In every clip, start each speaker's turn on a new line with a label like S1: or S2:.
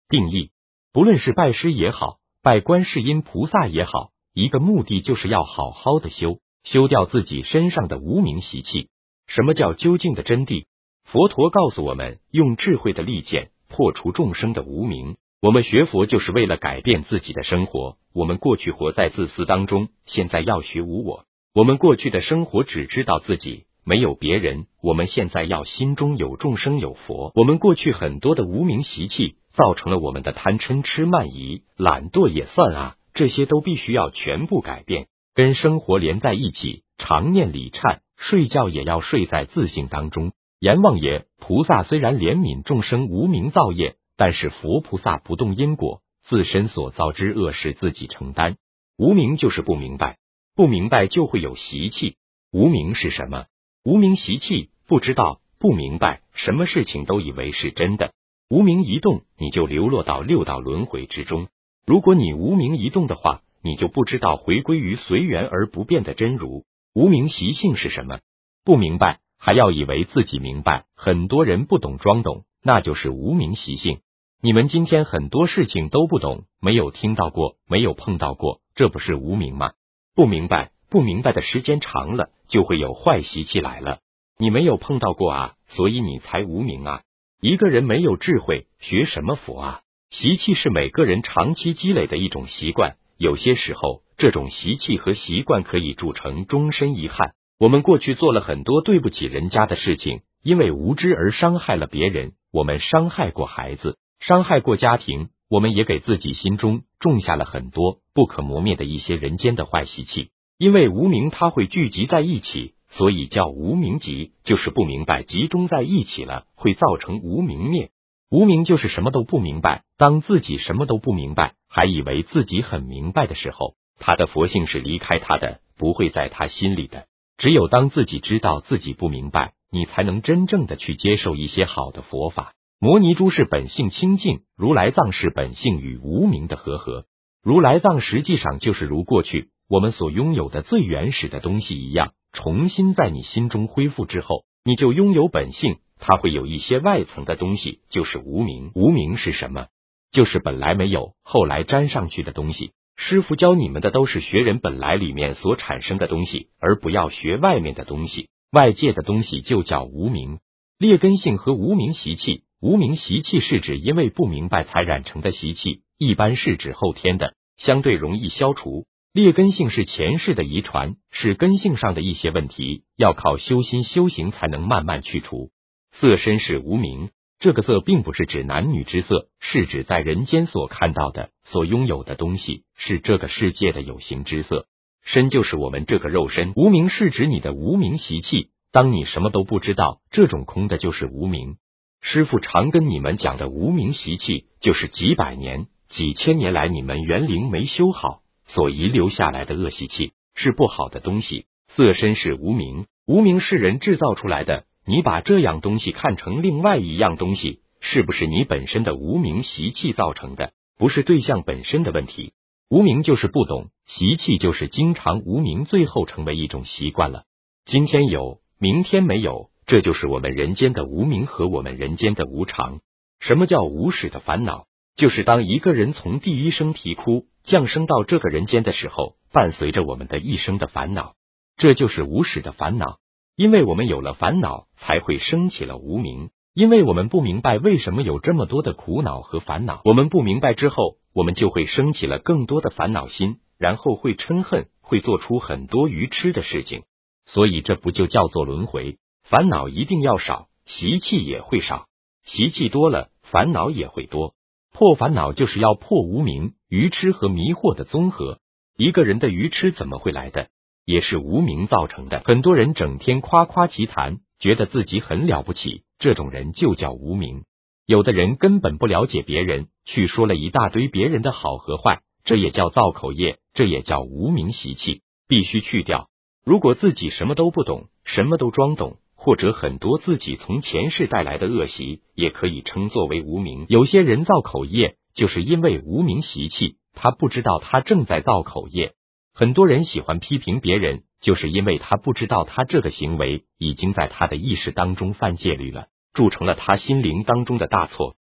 S1: 定义：不论是拜师也好，拜观世音菩萨也好，一个目的就是要好好的修掉自己身上的无明习气。什么叫究竟的真谛？佛陀告诉我们，用智慧的利剑破除众生的无明。我们学佛就是为了改变自己的生活。我们过去活在自私当中，现在要学无我。我们过去的生活只知道自己，没有别人，我们现在要心中有众生有佛。我们过去很多的无明习气，造成了我们的贪嗔痴慢疑，懒惰也算啊，这些都必须要全部改变，跟生活连在一起，常念礼忏，睡觉也要睡在自性当中。阎王爷菩萨虽然怜悯众生无明造业，但是佛菩萨不动因果，自身所造之恶事自己承担。无明就是不明白，不明白就会有习气。无明是什么？无明习气，不知道，不明白，什么事情都以为是真的。无明一动，你就流落到六道轮回之中。如果你无明一动的话，你就不知道回归于随缘而不变的真如。无明习性是什么？不明白，还要以为自己明白。很多人不懂装懂，那就是无明习性。你们今天很多事情都不懂，没有听到过，没有碰到过，这不是无明吗？不明白，不明白的时间长了，就会有坏习气来了。你没有碰到过啊，所以你才无明啊。一个人没有智慧，学什么佛啊？习气是每个人长期积累的一种习惯，有些时候，这种习气和习惯可以铸成终身遗憾。我们过去做了很多对不起人家的事情，因为无知而伤害了别人，我们伤害过孩子，伤害过家庭，我们也给自己心中种下了很多不可磨灭的一些人间的坏习气。因为无明它会聚集在一起，所以叫无明集，就是不明白集中在一起了，会造成无明灭。无明就是什么都不明白，当自己什么都不明白，还以为自己很明白的时候，他的佛性是离开他的，不会在他心里的。只有当自己知道自己不明白，你才能真正的去接受一些好的佛法。摩尼珠是本性清净，如来藏是本性与无明的和合。如来藏实际上就是如过去我们所拥有的最原始的东西一样，重新在你心中恢复之后，你就拥有本性。它会有一些外层的东西，就是无明。无明是什么？就是本来没有，后来沾上去的东西。师父教你们的都是学人本来里面所产生的东西，而不要学外面的东西。外界的东西就叫无明。劣根性和无明习气，无明习气是指因为不明白才染成的习气，一般是指后天的，相对容易消除。劣根性是前世的遗传，是根性上的一些问题，要靠修心修行才能慢慢去除。色身是无明，这个色并不是指男女之色，是指在人间所看到的、所拥有的东西，是这个世界的有形之色。身就是我们这个肉身，无明是指你的无明习气。当你什么都不知道，这种空的就是无明。师父常跟你们讲的无明习气，就是几百年、几千年来你们元灵没修好所遗留下来的恶习气，是不好的东西。色身是无明，无明是人制造出来的。你把这样东西看成另外一样东西，是不是你本身的无明习气造成的？不是对象本身的问题。无明就是不懂，习气就是经常无明，最后成为一种习惯了。今天有，明天没有，这就是我们人间的无明和我们人间的无常。什么叫无始的烦恼？就是当一个人从第一声啼哭降生到这个人间的时候，伴随着我们的一生的烦恼，这就是无始的烦恼。因为我们有了烦恼，才会升起了无明。因为我们不明白为什么有这么多的苦恼和烦恼，我们不明白之后，我们就会升起了更多的烦恼心，然后会嗔恨，会做出很多愚痴的事情。所以这不就叫做轮回？烦恼一定要少，习气也会少。习气多了，烦恼也会多。破烦恼就是要破无明、愚痴和迷惑的综合。一个人的愚痴怎么会来的？也是无明造成的。很多人整天夸夸其谈，觉得自己很了不起，这种人就叫无明。有的人根本不了解别人，去说了一大堆别人的好和坏，这也叫造口业，这也叫无明习气，必须去掉。如果自己什么都不懂，什么都装懂，或者很多自己从前世带来的恶习，也可以称作为无明。有些人造口业，就是因为无明习气，他不知道他正在造口业。很多人喜欢批评别人，就是因为他不知道他这个行为已经在他的意识当中犯戒律了，铸成了他心灵当中的大错。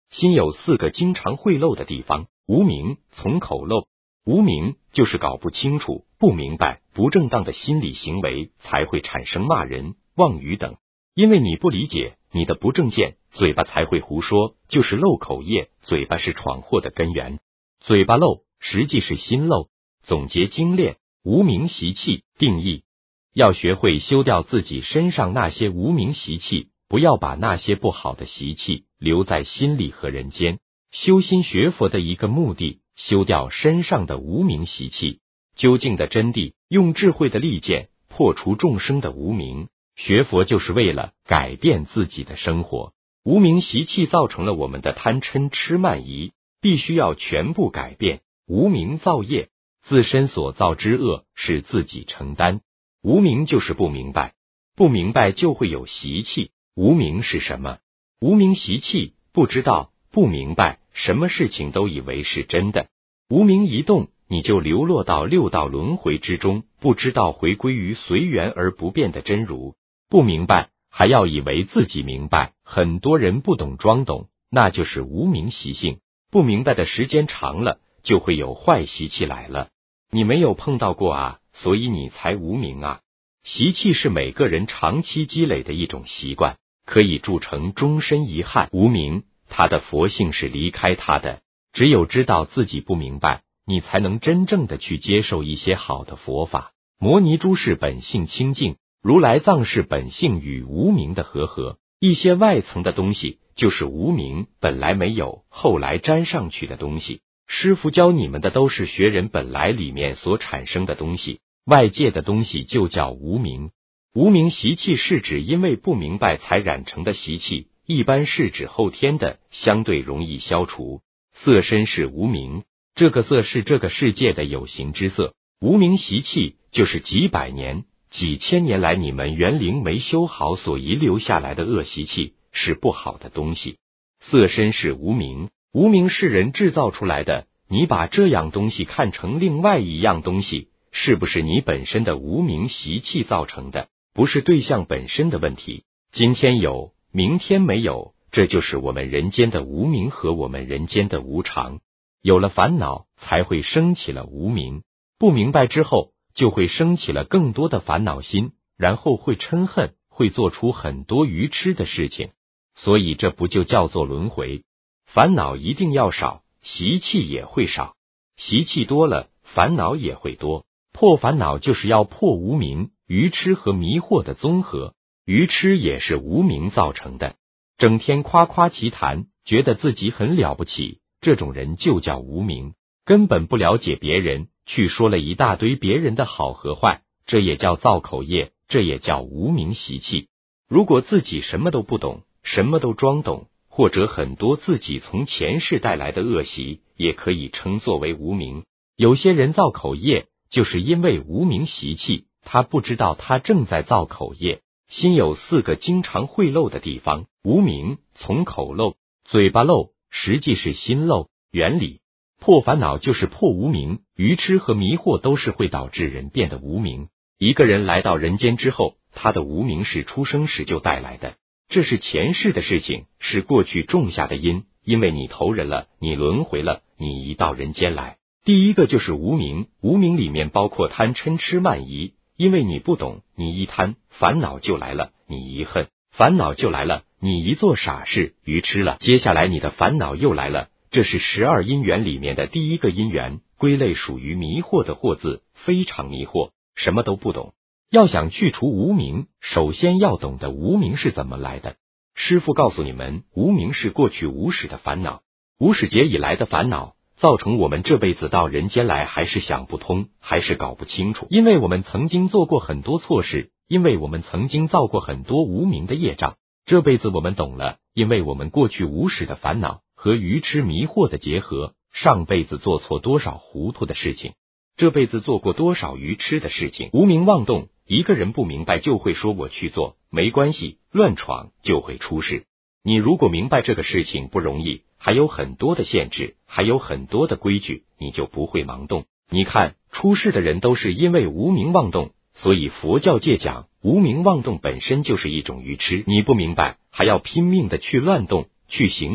S1: 心有4个经常会漏的地方，无明从口漏。无明就是搞不清楚、不明白、不正当的心理行为，才会产生骂人、妄语等。因为你不理解，你的不正见，嘴巴才会胡说，就是漏口业。嘴巴是闯祸的根源，嘴巴漏实际是心漏。总结精炼，无明习气定义，要学会修掉自己身上那些无明习气，不要把那些不好的习气留在心里和人间。修心学佛的一个目的，修掉身上的无明习气。究竟的真谛，用智慧的利剑破除众生的无明。学佛就是为了改变自己的生活。无明习气造成了我们的贪嗔痴慢疑，必须要全部改变。无明造业，自身所造之恶是自己承担。无明就是不明白，不明白就会有习气。无明是什么？无明习气，不知道、不明白，什么事情都以为是真的。无明一动，你就流落到6道轮回之中，不知道回归于随缘而不变的真如。不明白，还要以为自己明白。很多人不懂装懂，那就是无明习性。不明白的时间长了，就会有坏习气来了。你没有碰到过啊，所以你才无明啊。习气是每个人长期积累的一种习惯，可以铸成终身遗憾。无明，它的佛性是离开它的。只有知道自己不明白，你才能真正的去接受一些好的佛法。摩尼珠是本性清净，如来藏是本性与无明的和合。一些外层的东西就是无明本来没有，后来沾上去的东西。师父教你们的都是学人本来里面所产生的东西，外界的东西就叫无明。无明习气是指因为不明白才染成的习气，一般是指后天的，相对容易消除。色身是无明，这个色是这个世界的有形之色。无明习气就是几百年、几千年来你们元灵没修好所遗留下来的恶习气，是不好的东西。色身是无明，无明是人制造出来的。你把这样东西看成另外一样东西，是不是你本身的无明习气造成的？不是对象本身的问题。今天有，明天没有，这就是我们人间的无明和我们人间的无常。有了烦恼，才会升起了无明。不明白之后，就会升起了更多的烦恼心，然后会嗔恨，会做出很多愚痴的事情。所以这不就叫做轮回？烦恼一定要少，习气也会少。习气多了，烦恼也会多。破烦恼就是要破无明、愚痴和迷惑的综合。愚痴也是无明造成的。整天夸夸其谈，觉得自己很了不起，这种人就叫无明。根本不了解别人，去说了一大堆别人的好和坏，这也叫造口业，这也叫无明习气。如果自己什么都不懂，什么都装懂，或者很多自己从前世带来的恶习，也可以称作为无明。有些人造口业，就是因为无明习气，他不知道他正在造口业。心有4个经常会漏的地方，无明从口漏，嘴巴漏，实际是心漏。原理，破烦恼就是破无明，愚痴和迷惑都是会导致人变得无明。一个人来到人间之后，他的无明是出生时就带来的，这是前世的事情，是过去种下的因。因为你投人了，你轮回了，你一到人间来，第一个就是无明。无明里面包括贪嗔痴慢疑。因为你不懂，你一贪，烦恼就来了；你一恨，烦恼就来了；你一做傻事，愚痴了，接下来你的烦恼又来了。这是12因缘里面的第一个因缘，归类属于迷惑的惑字，非常迷惑，什么都不懂。要想去除无明，首先要懂得无明是怎么来的。师父告诉你们，无明是过去无始的烦恼，无始劫以来的烦恼，造成我们这辈子到人间来还是想不通，还是搞不清楚。因为我们曾经做过很多错事，因为我们曾经造过很多无明的业障。这辈子我们懂了，因为我们过去无始的烦恼和愚痴迷惑的结合，上辈子做错多少糊涂的事情，这辈子做过多少愚痴的事情。无明妄动，一个人不明白就会说我去做，没关系，乱闯就会出事。你如果明白这个事情不容易，还有很多的限制，还有很多的规矩，你就不会盲动。你看，出事的人都是因为无明妄动，所以佛教界讲，无明妄动本身就是一种愚痴。你不明白，还要拼命的去乱动，去行动，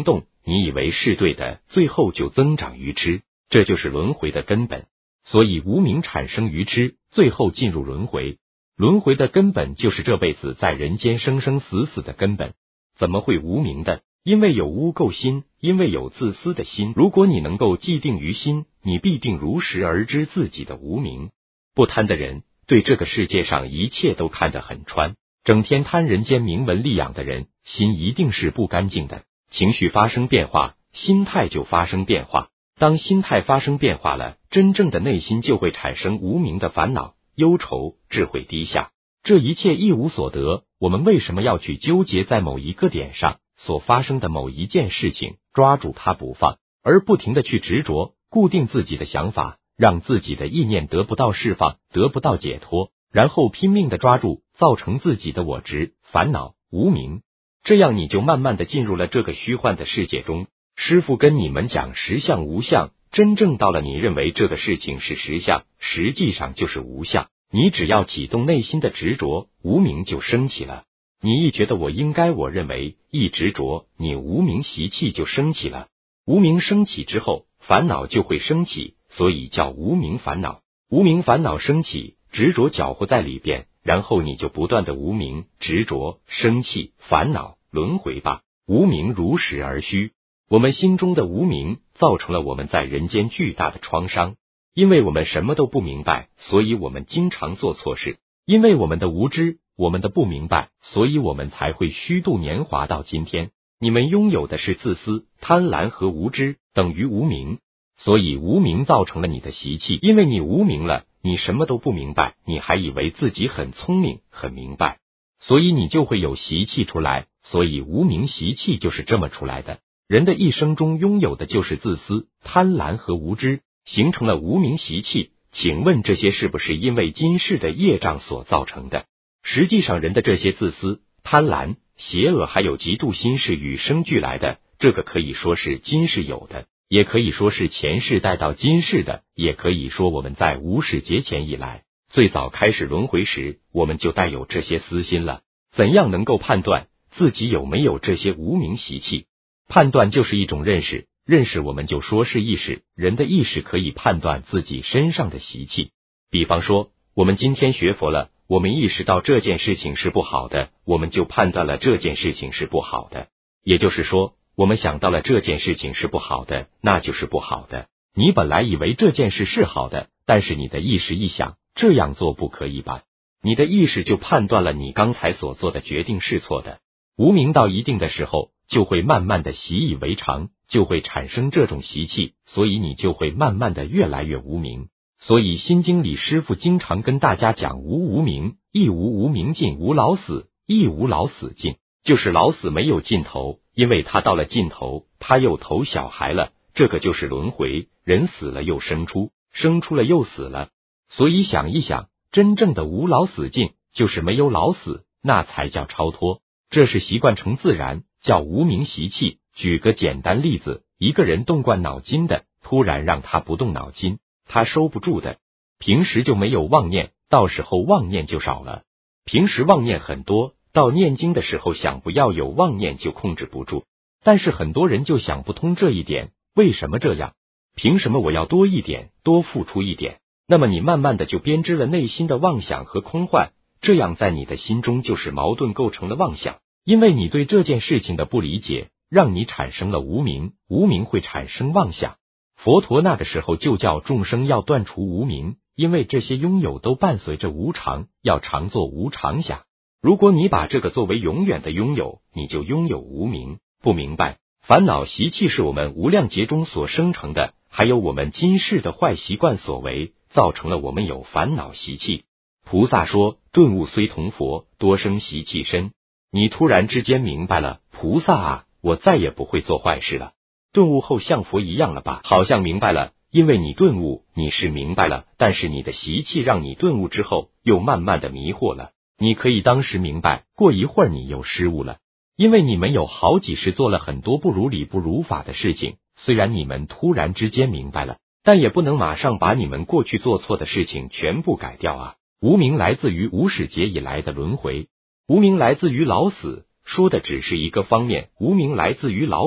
S1: 你以为是对的，最后就增长愚痴，这就是轮回的根本。所以无明产生愚痴，最后进入轮回。轮回的根本就是这辈子在人间生生死死的根本。怎么会无明的？因为有污垢心，因为有自私的心。如果你能够既定于心，你必定如实而知自己的无明。不贪的人，对这个世界上一切都看得很穿。整天贪人间名闻利养的人，心一定是不干净的。情绪发生变化，心态就发生变化。当心态发生变化了，真正的内心就会产生无明的烦恼、忧愁，智慧低下。这一切一无所得，我们为什么要去纠结在某一个点上所发生的某一件事情，抓住它不放，而不停的去执着，固定自己的想法，让自己的意念得不到释放，得不到解脱，然后拼命的抓住，造成自己的我执、烦恼、无明。这样你就慢慢的进入了这个虚幻的世界中。师父跟你们讲实相无相，真正到了你认为这个事情是实相，实际上就是无相。你只要启动内心的执着，无明就升起了。你一觉得我应该，我认为，一执着，你无明习气就升起了。无明升起之后，烦恼就会升起，所以叫无明烦恼。无明烦恼升起，执着搅和在里边，然后你就不断的无明、执着、生气、烦恼轮回吧。无明如实而虚，我们心中的无明造成了我们在人间巨大的创伤。因为我们什么都不明白，所以我们经常做错事。因为我们的无知，我们的不明白，所以我们才会虚度年华到今天。你们拥有的是自私、贪婪和无知，等于无明。所以无明造成了你的习气，因为你无明了，你什么都不明白，你还以为自己很聪明、很明白，所以你就会有习气出来。所以无明习气就是这么出来的。人的一生中拥有的就是自私、贪婪和无知，形成了无明习气。请问这些是不是因为今世的业障所造成的？实际上人的这些自私、贪婪、邪恶还有嫉妒心是与生俱来的，这个可以说是今世有的，也可以说是前世带到今世的，也可以说我们在无始劫前以来，最早开始轮回时，我们就带有这些私心了。怎样能够判断自己有没有这些无明习气？判断就是一种认识，认识我们就说是意识，人的意识可以判断自己身上的习气。比方说，我们今天学佛了，我们意识到这件事情是不好的，我们就判断了这件事情是不好的。也就是说，我们想到了这件事情是不好的，那就是不好的。你本来以为这件事是好的，但是你的意识一想，这样做不可以吧？你的意识就判断了你刚才所做的决定是错的。无明到一定的时候，就会慢慢的习以为常，就会产生这种习气，所以你就会慢慢的越来越无明。所以心经里师父经常跟大家讲无明，亦无明尽，无老死，亦无老死尽，就是老死没有尽头，因为他到了尽头，他又投小孩了，这个就是轮回，人死了又生出，生出了又死了。所以想一想，真正的无老死尽，就是没有老死，那才叫超脱。这是习惯成自然，叫无明习气。举个简单例子，一个人动惯脑筋的，突然让他不动脑筋，他收不住的。平时就没有妄念，到时候妄念就少了。平时妄念很多，到念经的时候想不要有妄念就控制不住。但是很多人就想不通这一点，为什么这样？凭什么我要多一点，多付出一点？那么你慢慢的就编织了内心的妄想和空幻，这样在你的心中就是矛盾构成了妄想。因为你对这件事情的不理解，让你产生了无明，无明会产生妄想。佛陀那个时候就叫众生要断除无明，因为这些拥有都伴随着无常，要常做无常想。如果你把这个作为永远的拥有，你就拥有无明。不明白，烦恼习气是我们无量劫中所生成的，还有我们今世的坏习惯所为，造成了我们有烦恼习气。菩萨说，顿悟虽同佛，多生习气深。你突然之间明白了，菩萨啊，我再也不会做坏事了。顿悟后像佛一样了吧？好像明白了，因为你顿悟，你是明白了，但是你的习气让你顿悟之后，又慢慢的迷惑了。你可以当时明白，过一会儿你又失误了，因为你们有好几时做了很多不如理不如法的事情。虽然你们突然之间明白了，但也不能马上把你们过去做错的事情全部改掉啊。无明来自于无始劫以来的轮回。无明来自于老死，说的只是一个方面，无明来自于老死，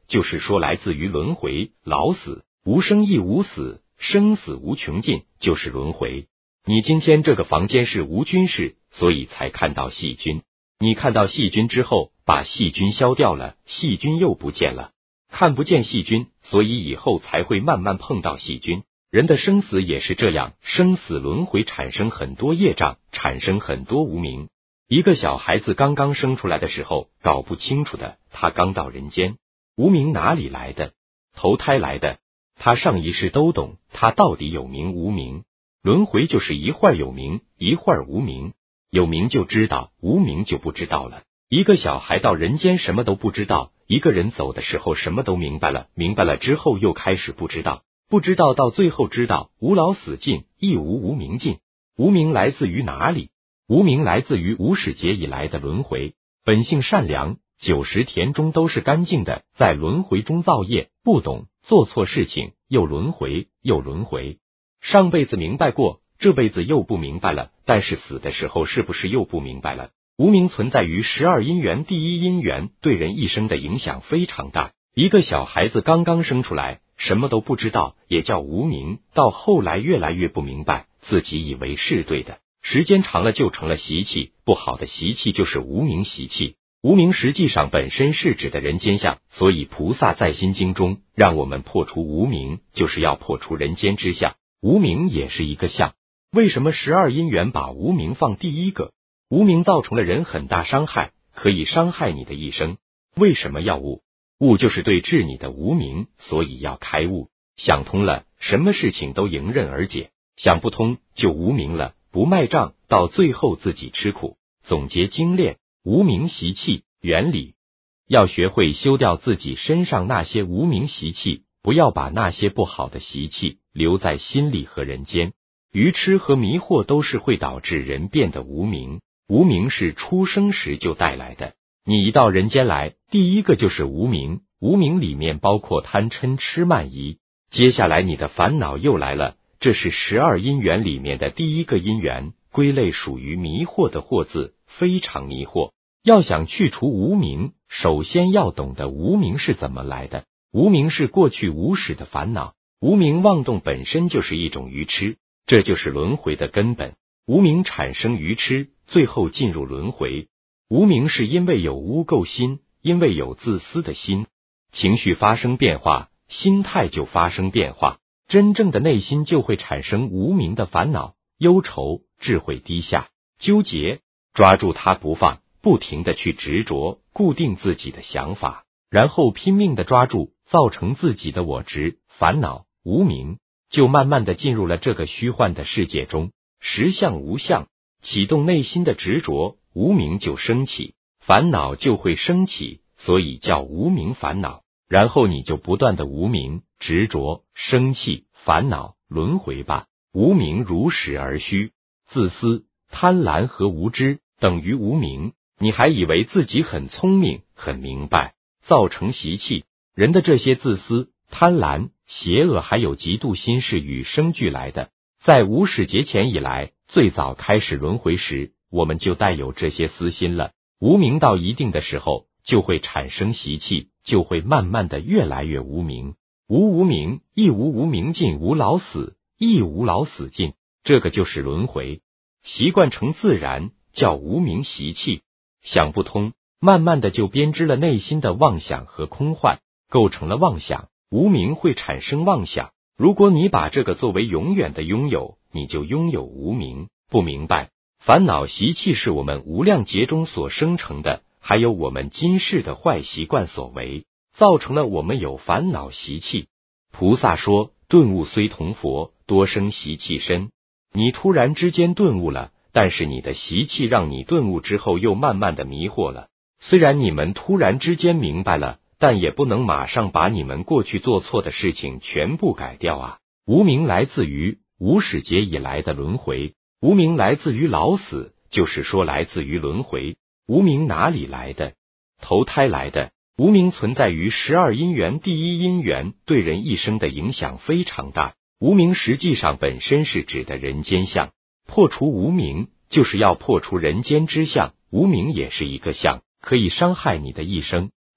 S1: 就是说来自于轮回，老死，无生亦无死，生死无穷尽，就是轮回。你今天这个房间是无菌室，所以才看到细菌。你看到细菌之后，把细菌消掉了，细菌又不见了。看不见细菌，所以以后才会慢慢碰到细菌。人的生死也是这样，生死轮回产生很多业障，产生很多无明。一个小孩子刚刚生出来的时候，搞不清楚的，他刚到人间，无明哪里来的？投胎来的。他上一世都懂，他到底有明无明？轮回就是一会儿有明，一会儿无明。有明就知道，无明就不知道了。一个小孩到人间什么都不知道，一个人走的时候什么都明白了，明白了之后又开始不知道，不知道到最后知道，无老死尽，亦无无明尽。无明来自于哪里？无明来自于无始劫以来的轮回。本性善良，90田中都是干净的，在轮回中造业，不懂，做错事情，又轮回，又轮回。上辈子明白过，这辈子又不明白了，但是死的时候是不是又不明白了？无明存在于12因缘，第一因缘对人一生的影响非常大。一个小孩子刚刚生出来，什么都不知道，也叫无明，到后来越来越不明白，自己以为是对的，时间长了就成了习气，不好的习气就是无明习气。无明实际上本身是指的人间相，所以菩萨在心经中让我们破除无明，就是要破除人间之相。无明也是一个相。为什么12因缘把无明放第一个？无明造成了人很大伤害，可以伤害你的一生。为什么要悟？悟就是对治你的无明，所以要开悟。想通了，什么事情都迎刃而解；想不通，就无明了，不卖账，到最后自己吃苦。总结精炼，无明习气原理，要学会修掉自己身上那些无明习气，不要把那些不好的习气留在心里和人间。愚痴和迷惑都是会导致人变得无明，无明是出生时就带来的。你一到人间来，第一个就是无明，无明里面包括贪嗔痴慢疑。接下来你的烦恼又来了，这是12因缘里面的第一个因缘，归类属于迷惑的惑字，非常迷惑。要想去除无明，首先要懂得无明是怎么来的。无明是过去无始的烦恼，无明妄动本身就是一种愚痴，这就是轮回的根本。无明产生愚痴，最后进入轮回。无明是因为有污垢心，因为有自私的心，情绪发生变化，心态就发生变化，真正的内心就会产生无明的烦恼、忧愁、智慧低下、纠结，抓住它不放，不停的去执着，固定自己的想法，然后拼命的抓住，造成自己的我执、烦恼、无明，就慢慢的进入了这个虚幻的世界中，实相无相，启动内心的执着，无明就升起，烦恼就会升起，所以叫无明烦恼。然后你就不断的无明、执着、生气、烦恼轮回吧。无明如实而虚，自私、贪婪和无知等于无明。你还以为自己很聪明、很明白，造成习气。人的这些自私、贪婪、邪恶还有嫉妒心是与生俱来的。在无始劫前以来，最早开始轮回时，我们就带有这些私心了。无明到一定的时候，就会产生习气，就会慢慢的越来越无明。无无明，亦无无明尽；无老死，亦无老死尽。这个就是轮回。习惯成自然，叫无明习气。想不通，慢慢的就编织了内心的妄想和空幻，构成了妄想。无明会产生妄想。如果你把这个作为永远的拥有，你就拥有无明。不明白，烦恼习气是我们无量劫中所生成的，还有我们今世的坏习惯所为，造成了我们有烦恼习气。菩萨说，顿悟虽同佛，多生习气身。你突然之间顿悟了，但是你的习气让你顿悟之后又慢慢的迷惑了。虽然你们突然之间明白了，但也不能马上把你们过去做错的事情全部改掉啊。无明来自于无始劫以来的轮回，无明来自于老死，就是说来自于轮回。无明哪里来的？投胎来的。无明存在于12因缘，第一因缘对人一生的影响非常大。无明实际上本身是指的人间相，破除无明就是要破除人间之相。无明也是一个相，可以伤害你的一生。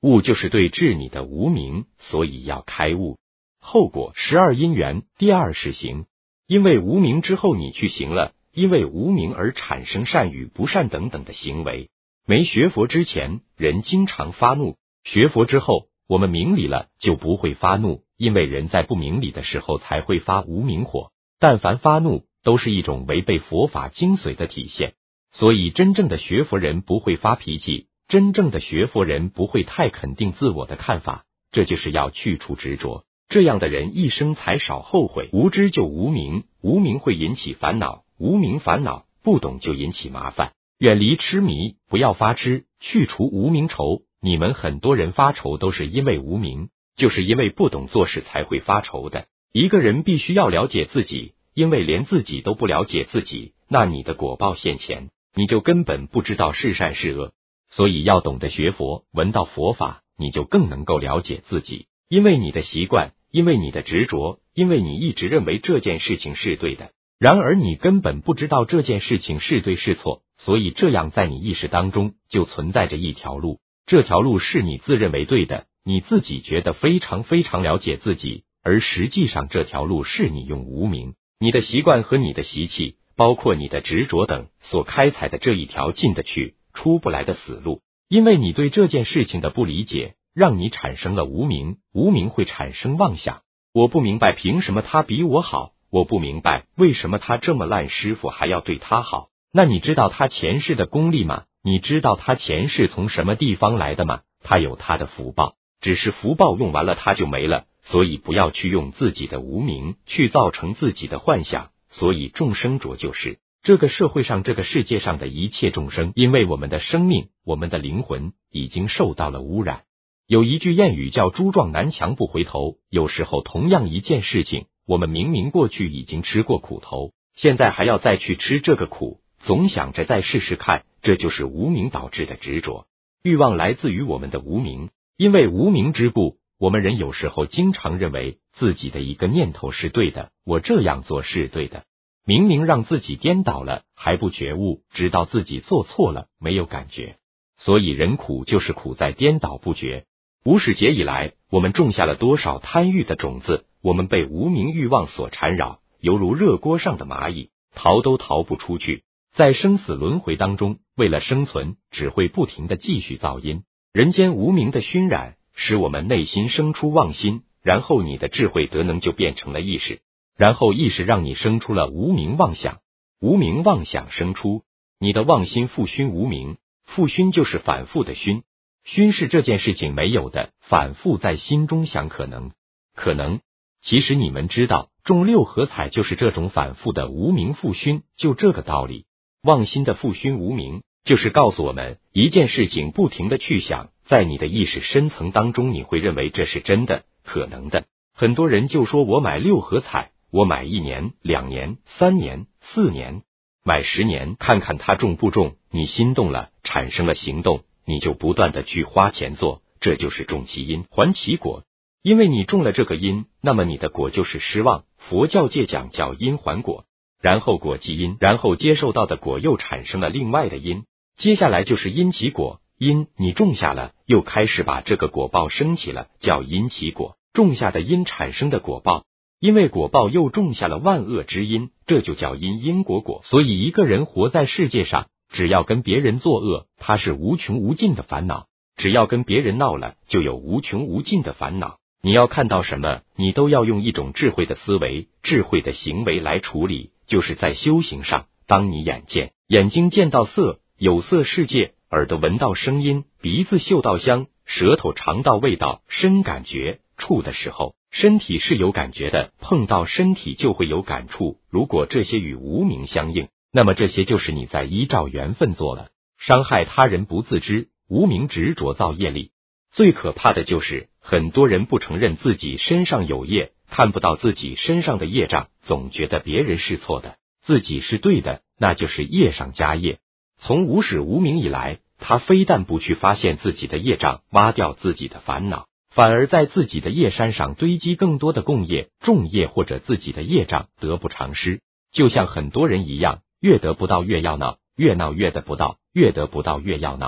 S1: 悟就是对治你的无明，所以要开悟。后果12因缘第2是行，因为无明之后你去行了，因为无明而产生善与不善等等的行为。没学佛之前，人经常发怒，学佛之后，我们明理了就不会发怒，因为人在不明理的时候才会发无明火。但凡发怒，都是一种违背佛法精髓的体现。所以真正的学佛人不会发脾气，真正的学佛人不会太肯定自我的看法，这就是要去除执着。这样的人一生才少后悔。无知就无明，无明会引起烦恼，无明烦恼，不懂就引起麻烦。远离痴迷，不要发痴，去除无明愁。你们很多人发愁都是因为无明，就是因为不懂做事才会发愁的。一个人必须要了解自己，因为连自己都不了解自己，那你的果报现前，你就根本不知道是善是恶。所以要懂得学佛，闻到佛法，你就更能够了解自己。因为你的习惯，因为你的执着，因为你一直认为这件事情是对的，然而你根本不知道这件事情是对是错，所以这样在你意识当中就存在着一条路，这条路是你自认为对的，你自己觉得非常非常了解自己，而实际上这条路是你用无明、你的习惯和你的习气，包括你的执着等所开采的这一条进得去出不来的死路。因为你对这件事情的不理解，让你产生了无明，无明会产生妄想。我不明白凭什么他比我好，我不明白为什么他这么烂，师傅还要对他好。那你知道他前世的功力吗？你知道他前世从什么地方来的吗？他有他的福报，只是福报用完了他就没了，所以不要去用自己的无明去造成自己的幻想。所以众生着就是这个社会上这个世界上的一切众生，因为我们的生命，我们的灵魂已经受到了污染。有一句谚语叫猪撞南墙不回头，有时候同样一件事情，我们明明过去已经吃过苦头，现在还要再去吃这个苦，总想着再试试看，这就是无明导致的执着。欲望来自于我们的无明，因为无明之故，我们人有时候经常认为自己的一个念头是对的，我这样做是对的，明明让自己颠倒了，还不觉悟，直到自己做错了，没有感觉。所以人苦就是苦在颠倒不觉。无始劫以来，我们种下了多少贪欲的种子，我们被无明欲望所缠绕，犹如热锅上的蚂蚁，逃都逃不出去。在生死轮回当中，为了生存，只会不停的继续造因。人间无明的熏染，使我们内心生出妄心，然后你的智慧德能就变成了意识，然后意识让你生出了无明妄想，无明妄想生出，你的妄心复熏无明，复熏就是反复的熏，熏是这件事情没有的，反复在心中想可能，其实你们知道，中六合彩就是这种反复的无明复熏，就这个道理。妄心的复熏无明，就是告诉我们一件事情不停的去想，在你的意识深层当中，你会认为这是真的、可能的。很多人就说我买六合彩，我买1年、2年、3年、4年，买10年，看看它中不中，你心动了，产生了行动，你就不断的去花钱做，这就是种其因还其果。因为你种了这个因，那么你的果就是失望。佛教界讲叫因还果，然后果即因，然后接受到的果又产生了另外的因，接下来就是因其果，因你种下了，又开始把这个果报升起了，叫因其果，种下的因产生的果报，因为果报又种下了万恶之因，这就叫因果果。所以一个人活在世界上，只要跟别人作恶，他是无穷无尽的烦恼；只要跟别人闹了，就有无穷无尽的烦恼。你要看到什么，你都要用一种智慧的思维、智慧的行为来处理。就是在修行上，当你眼睛见到色，有色世界；耳朵闻到声音，鼻子嗅到香，舌头尝到味道，身感觉触的时候，身体是有感觉的，碰到身体就会有感触。如果这些与无明相应，那么这些就是你在依照缘分做了，伤害他人不自知，无明执着造业力。最可怕的就是很多人不承认自己身上有业，看不到自己身上的业障，总觉得别人是错的，自己是对的，那就是业上加业。从无始无明以来，他非但不去发现自己的业障，挖掉自己的烦恼，反而在自己的业山上堆积更多的共业、重业，或者自己的业障得不偿失。就像很多人一样，越得不到越要闹，越闹越得不到，越得不到越要闹。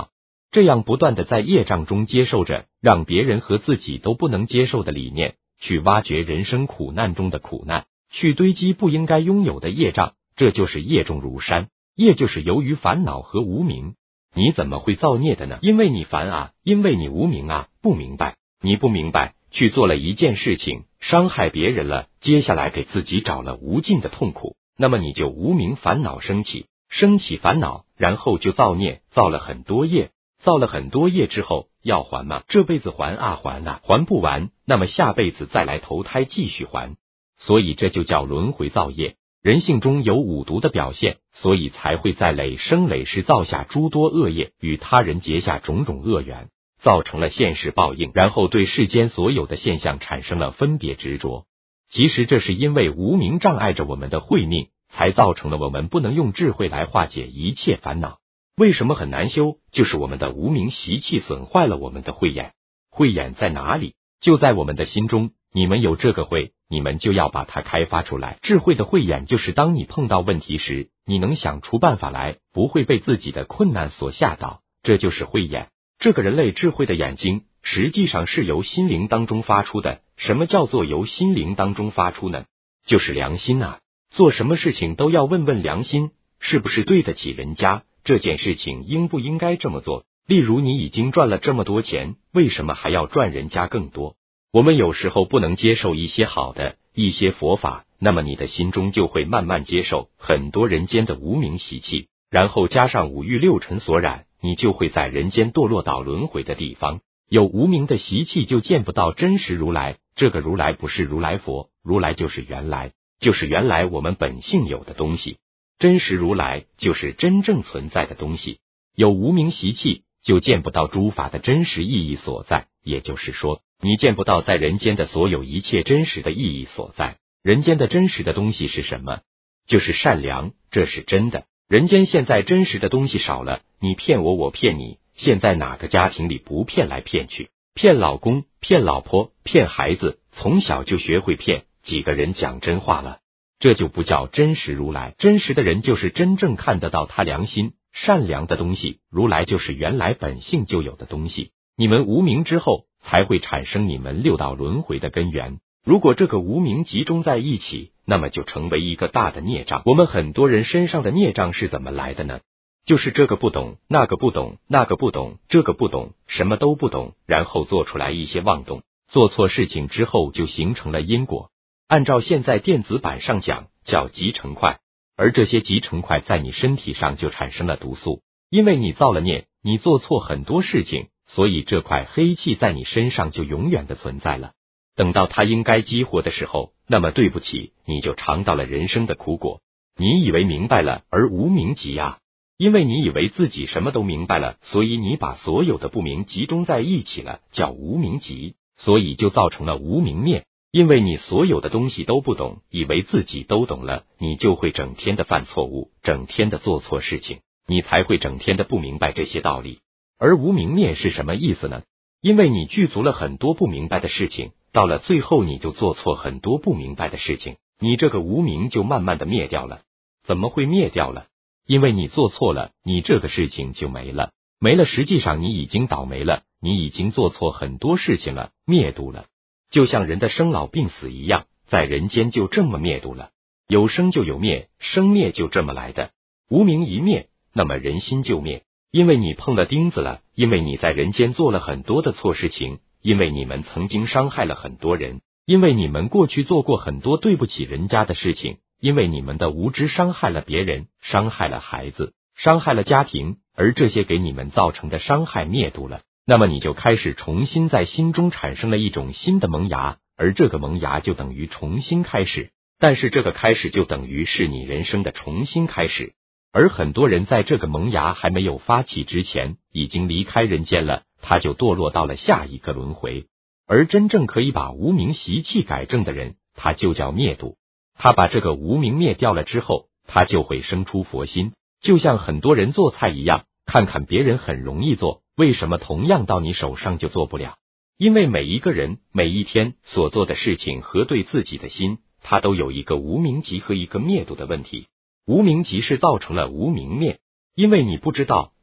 S1: 这样不断的在业障中接受着让别人和自己都不能接受的理念，去挖掘人生苦难中的苦难，去堆积不应该拥有的业障，这就是业重如山。业就是由于烦恼和无明。你怎么会造孽的呢？因为你烦啊，因为你无明啊，不明白。你不明白，去做了一件事情，伤害别人了，接下来给自己找了无尽的痛苦，那么你就无明烦恼升起，升起烦恼，然后就造孽，造了很多业，造了很多业之后要还吗？这辈子还啊还啊，还不完，那么下辈子再来投胎继续还，所以这就叫轮回造业。人性中有五毒的表现，所以才会在累生累世造下诸多恶业，与他人结下种种恶缘，造成了现世报应，然后对世间所有的现象产生了分别执着。其实这是因为无明障碍着我们的慧命，才造成了我们不能用智慧来化解一切烦恼。为什么很难修？就是我们的无明习气损坏了我们的慧眼。慧眼在哪里？就在我们的心中。你们有这个慧，你们就要把它开发出来。智慧的慧眼就是当你碰到问题时，你能想出办法来，不会被自己的困难所吓倒，这就是慧眼。这个人类智慧的眼睛，实际上是由心灵当中发出的。什么叫做由心灵当中发出呢？就是良心啊！做什么事情都要问问良心，是不是对得起人家？这件事情应不应该这么做？例如你已经赚了这么多钱，为什么还要赚人家更多？我们有时候不能接受一些好的，一些佛法，那么你的心中就会慢慢接受很多人间的无明习气，然后加上五欲六尘所染，你就会在人间堕落到轮回的地方。有无明的习气就见不到真实如来，这个如来不是如来佛，如来就是原来，就是原来我们本性有的东西。真实如来就是真正存在的东西。有无明习气就见不到诸法的真实意义所在，也就是说你见不到在人间的所有一切真实的意义所在。人间的真实的东西是什么？就是善良，这是真的。人间现在真实的东西少了，你骗我，我骗你。现在哪个家庭里不骗来骗去？骗老公，骗老婆，骗孩子，从小就学会骗，几个人讲真话了？这就不叫真实如来。真实的人就是真正看得到他良心善良的东西，如来就是原来本性就有的东西。你们无明之后，才会产生你们六道轮回的根源。如果这个无明集中在一起，那么就成为一个大的孽障。我们很多人身上的孽障是怎么来的呢？就是这个不懂，那个不懂，那个不懂，这个不懂，什么都不懂，然后做出来一些妄动，做错事情之后就形成了因果。按照现在电子版上讲，叫集成块，而这些集成块在你身体上就产生了毒素，因为你造了孽，你做错很多事情，所以这块黑气在你身上就永远的存在了。等到它应该激活的时候，那么对不起，你就尝到了人生的苦果。你以为明白了，而无明集啊！因为你以为自己什么都明白了，所以你把所有的不明集中在一起了，叫无明集，所以就造成了无明灭。因为你所有的东西都不懂，以为自己都懂了，你就会整天的犯错误，整天的做错事情，你才会整天的不明白这些道理。而无明灭是什么意思呢？因为你具足了很多不明白的事情，到了最后你就做错很多不明白的事情，你这个无明就慢慢的灭掉了。怎么会灭掉了？因为你做错了，你这个事情就没了。没了，实际上你已经倒霉了，你已经做错很多事情了，灭度了。就像人的生老病死一样，在人间就这么灭度了。有生就有灭，生灭就这么来的。无明一灭，那么人心就灭。因为你碰了钉子了，因为你在人间做了很多的错事情，因为你们曾经伤害了很多人，因为你们过去做过很多对不起人家的事情，因为你们的无知伤害了别人，伤害了孩子，伤害了家庭，而这些给你们造成的伤害灭度了，那么你就开始重新在心中产生了一种新的萌芽，而这个萌芽就等于重新开始，但是这个开始就等于是你人生的重新开始。而很多人在这个萌芽还没有发起之前，已经离开人间了，他就堕落到了下一个轮回。而真正可以把无明习气改正的人，他就叫灭度。他把这个无明灭掉了之后，他就会生出佛心。就像很多人做菜一样，看看别人很容易做，为什么同样到你手上就做不了？因为每一个人每一天所做的事情和对自己的心，他都有一个无明集和一个灭度的问题。无明集是造成了无明灭，因为你不知道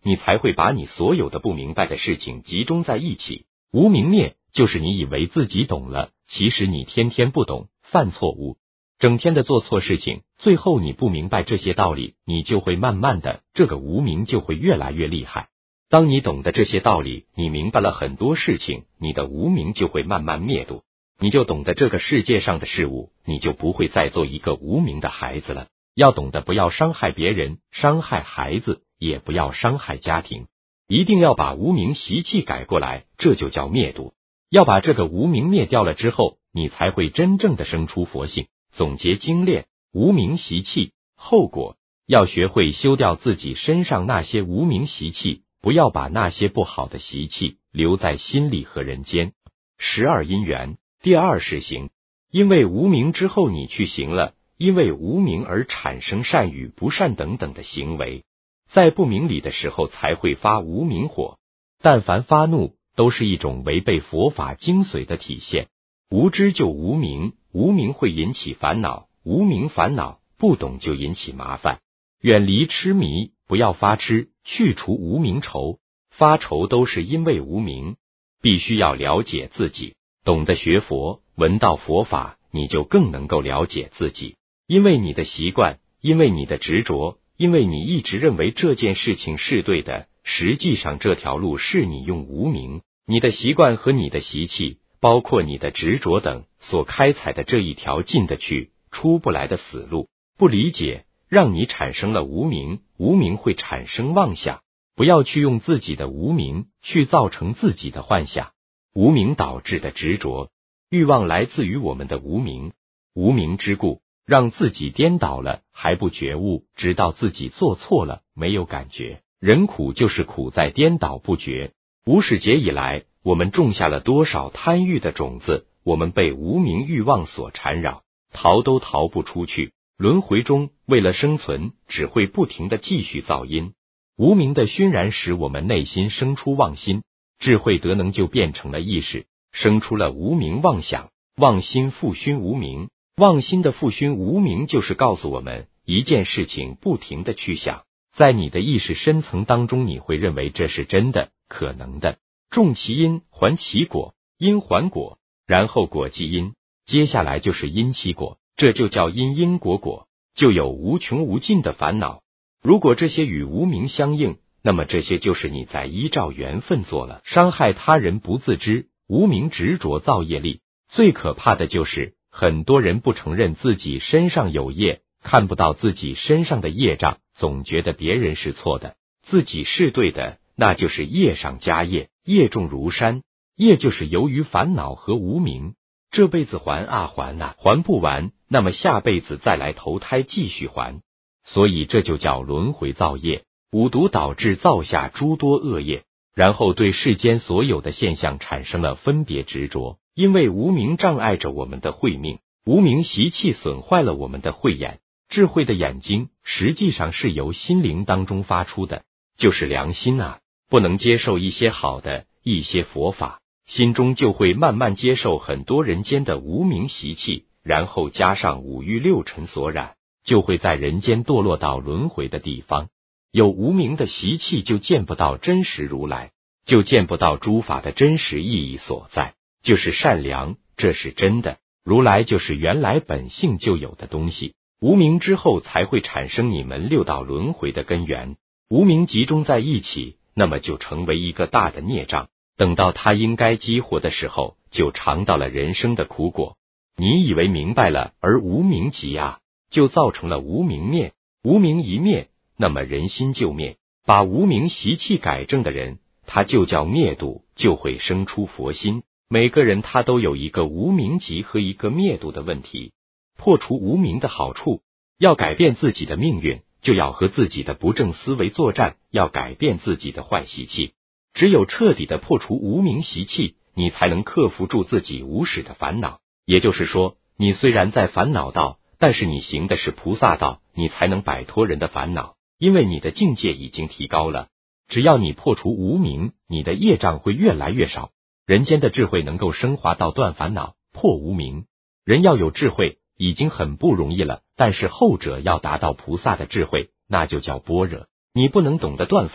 S1: 你才会把你所有的不明白的事情集中在一起。无明灭就是你以为自己懂了，其实你天天不懂，犯错误，整天的做错事情，最后你不明白这些道理，你就会慢慢的，这个无明就会越来越厉害。当你懂得这些道理，你明白了很多事情，你的无明就会慢慢灭度，你就懂得这个世界上的事物，你就不会再做一个无明的孩子了。要懂得不要伤害别人，伤害孩子，也不要伤害家庭，一定要把无明习气改过来，这就叫灭度。要把这个无明灭掉了之后，你才会真正的生出佛性。总结精炼，无明习气，后果要学会修掉自己身上那些无明习气，不要把那些不好的习气留在心里和人间。12因缘，第二是行，因为无明之后你去行了，因为无明而产生善与不善等等的行为，在不明理的时候才会发无明火，但凡发怒都是一种违背佛法精髓的体现。无知就无明，无明会引起烦恼，无明烦恼，不懂就引起麻烦。远离痴迷，不要发痴，去除无明愁，发愁都是因为无明。必须要了解自己，懂得学佛，闻到佛法，你就更能够了解自己。因为你的习惯，因为你的执着，因为你一直认为这件事情是对的，实际上这条路是你用无明，你的习惯和你的习气，包括你的执着等所开采的这一条进得去出不来的死路。不理解，让你产生了无明，无明会产生妄想，不要去用自己的无明去造成自己的幻想。无明导致的执着欲望来自于我们的无明，无明之故让自己颠倒了，还不觉悟，直到自己做错了没有感觉。人苦就是苦在颠倒不觉。无始劫以来，我们种下了多少贪欲的种子，我们被无明欲望所缠绕，逃都逃不出去。轮回中为了生存，只会不停的继续造因。无明的熏染使我们内心生出妄心，智慧德能就变成了意识，生出了无明妄想。妄心复熏无明，妄心的复熏无明就是告诉我们一件事情不停的去想，在你的意识深层当中，你会认为这是真的，可能的。种其因还其果，因还果，然后果即因，接下来就是因其果，这就叫因果果，就有无穷无尽的烦恼。如果这些与无明相应，那么这些就是你在依照缘分做了，伤害他人不自知，无明执着造业力。最可怕的就是很多人不承认自己身上有业，看不到自己身上的业障，总觉得别人是错的，自己是对的，那就是业上加业，业重如山。业就是由于烦恼和无明，这辈子还啊还啊，还不完，那么下辈子再来投胎继续还。所以这就叫轮回造业。五毒导致造下诸多恶业，然后对世间所有的现象产生了分别执着。因为无明障碍着我们的慧命，无明习气损坏了我们的慧眼。智慧的眼睛实际上是由心灵当中发出的，就是良心啊，不能接受一些好的，一些佛法，心中就会慢慢接受很多人间的无明习气，然后加上五欲六尘所染，就会在人间堕落到轮回的地方。有无明的习气，就见不到真实如来，就见不到诸法的真实意义所在，就是善良，这是真的。如来就是原来本性就有的东西，无明之后才会产生你们六道轮回的根源。无明集中在一起，那么就成为一个大的孽障，等到它应该激活的时候，就尝到了人生的苦果。你以为明白了，而无明集啊，就造成了无明灭。无明一灭，那么人心就灭。把无明习气改正的人，他就叫灭度，就会生出佛心。每个人他都有一个无明集和一个灭度的问题。破除无明的好处，要改变自己的命运，就要和自己的不正思维作战，要改变自己的坏习气。只有彻底的破除无明习气，你才能克服住自己无始的烦恼。也就是说，你虽然在烦恼道，但是你行的是菩萨道，你才能摆脱人的烦恼，因为你的境界已经提高了。只要你破除无明，你的业障会越来越少。人间的智慧能够升华到断烦恼、破无明。人要有智慧已经很不容易了，但是后者要达到菩萨的智慧，那就叫般若。你不能懂得断烦恼，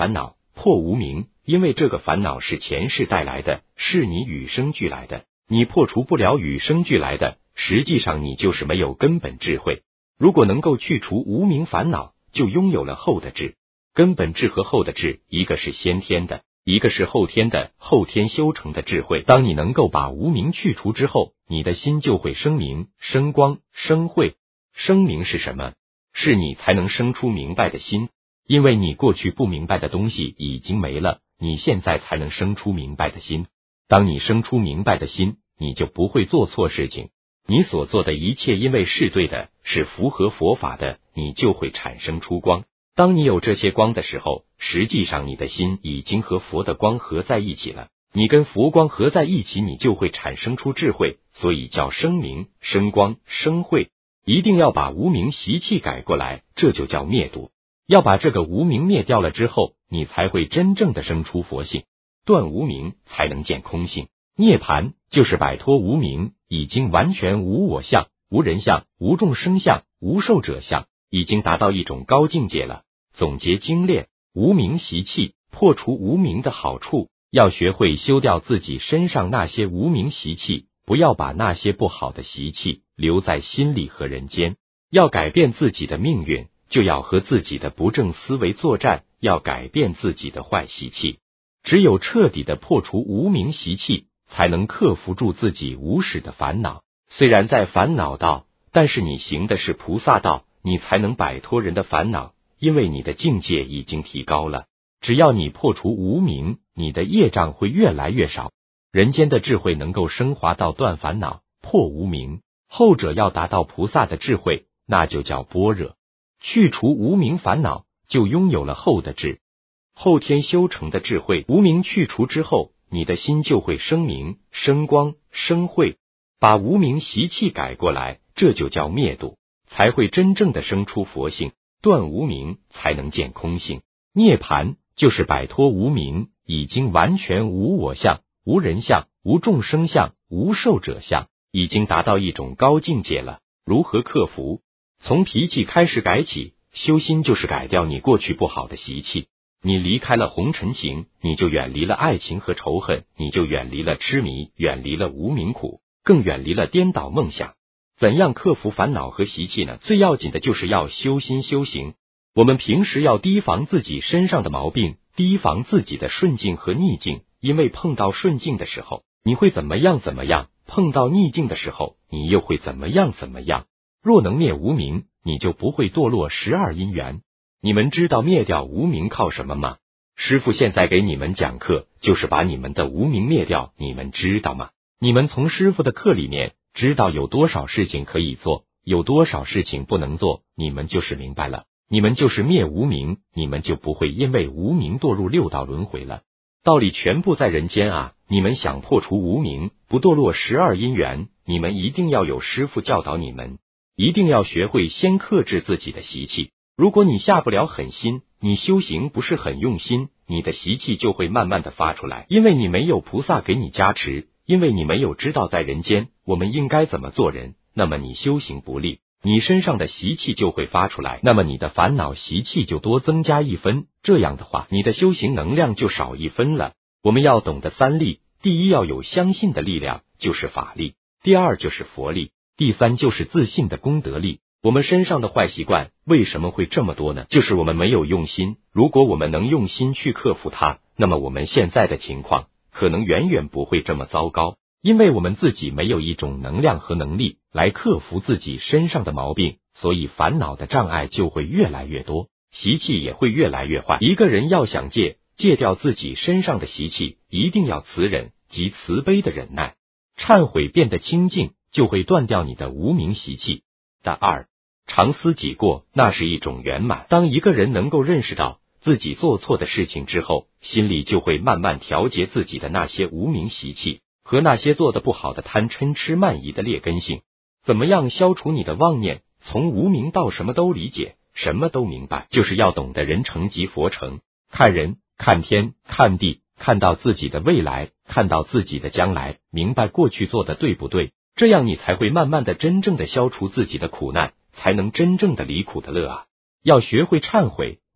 S1: 破无明，因为这个烦恼是前世带来的，是你与生俱来的，你破除不了与生俱来的，实际上你就是没有根本智慧。如果能够去除无明烦恼，就拥有了后的智。根本智和后的智，一个是先天的，一个是后天的，后天修成的智慧。当你能够把无明去除之后，你的心就会生明、生光、生慧。生明是什么？是你才能生出明白的心，因为你过去不明白的东西已经没了，你现在才能生出明白的心。当你生出明白的心，你就不会做错事情。你所做的一切，因为是对的，是符合佛法的，你就会产生出光。当你有这些光的时候，实际上你的心已经和佛的光合在一起了。你跟佛光合在一起，你就会产生出智慧，所以叫生明、生光、生慧。一定要把无明习气改过来，这就叫灭度。要把这个无明灭掉了之后，你才会真正的生出佛性，断无明才能见空性。涅槃就是摆脱无明，已经完全无我相、无人相、无众生相、无寿者相，已经达到一种高境界了。总结精炼，无明习气，破除无明的好处，要学会修掉自己身上那些无明习气，不要把那些不好的习气留在心里和人间。要改变自己的命运，就要和自己的不正思维作战，要改变自己的坏习气。只有彻底的破除无明习气，才能克服住自己无始的烦恼。虽然在烦恼道，但是你行的是菩萨道，你才能摆脱人的烦恼，因为你的境界已经提高了。只要你破除无明，你的业障会越来越少。人间的智慧能够升华到断烦恼、破无明，后者要达到菩萨的智慧，那就叫般若。去除无明烦恼，就拥有了后的智。后天修成的智慧，无明去除之后，你的心就会生明、生光、生慧。把无明习气改过来，这就叫灭度，才会真正的生出佛性。断无明才能见空性。涅槃就是摆脱无明，已经完全无我相、无人相、无众生相、无寿者相，已经达到一种高境界了。如何克服？从脾气开始改起，修心就是改掉你过去不好的习气。你离开了红尘情，你就远离了爱情和仇恨，你就远离了痴迷，远离了无明苦，更远离了颠倒梦想。怎样克服烦恼和习气呢？最要紧的就是要修心修行。我们平时要提防自己身上的毛病，提防自己的顺境和逆境，因为碰到顺境的时候，你会怎么样怎么样，碰到逆境的时候，你又会怎么样怎么样。若能灭无明，你就不会堕落12因缘。你们知道灭掉无明靠什么吗？师父现在给你们讲课，就是把你们的无明灭掉，你们知道吗？你们从师父的课里面知道有多少事情可以做，有多少事情不能做，你们就是明白了。你们就是灭无明，你们就不会因为无明堕入6道轮回了。道理全部在人间啊！你们想破除无明，不堕落12因缘，你们一定要有师父教导你们，一定要学会先克制自己的习气。如果你下不了狠心，你修行不是很用心，你的习气就会慢慢的发出来，因为你没有菩萨给你加持，因为你没有知道在人间我们应该怎么做人，那么你修行不力，你身上的习气就会发出来，那么你的烦恼习气就多增加1分，这样的话你的修行能量就少1分了。我们要懂得3力，第一要有相信的力量，就是法力；第二就是佛力；第三就是自信的功德力。我们身上的坏习惯为什么会这么多呢？就是我们没有用心。如果我们能用心去克服它，那么我们现在的情况可能远远不会这么糟糕，因为我们自己没有一种能量和能力来克服自己身上的毛病，所以烦恼的障碍就会越来越多，习气也会越来越坏。一个人要想戒掉自己身上的习气，一定要慈忍及慈悲的忍耐，忏悔变得清净，就会断掉你的无明习气。2. 常思己过，那是一种圆满。当一个人能够认识到自己做错的事情之后，心里就会慢慢调节自己的那些无明习气和那些做得不好的贪嗔痴慢疑的劣根性。怎么样消除你的妄念？从无明到什么都理解，什么都明白，就是要懂得人成即佛成，看人、看天、看地，看到自己的未来，看到自己的将来，明白过去做的对不对，这样你才会慢慢的真正的消除自己的苦难，才能真正的离苦的乐啊！要学会忏悔，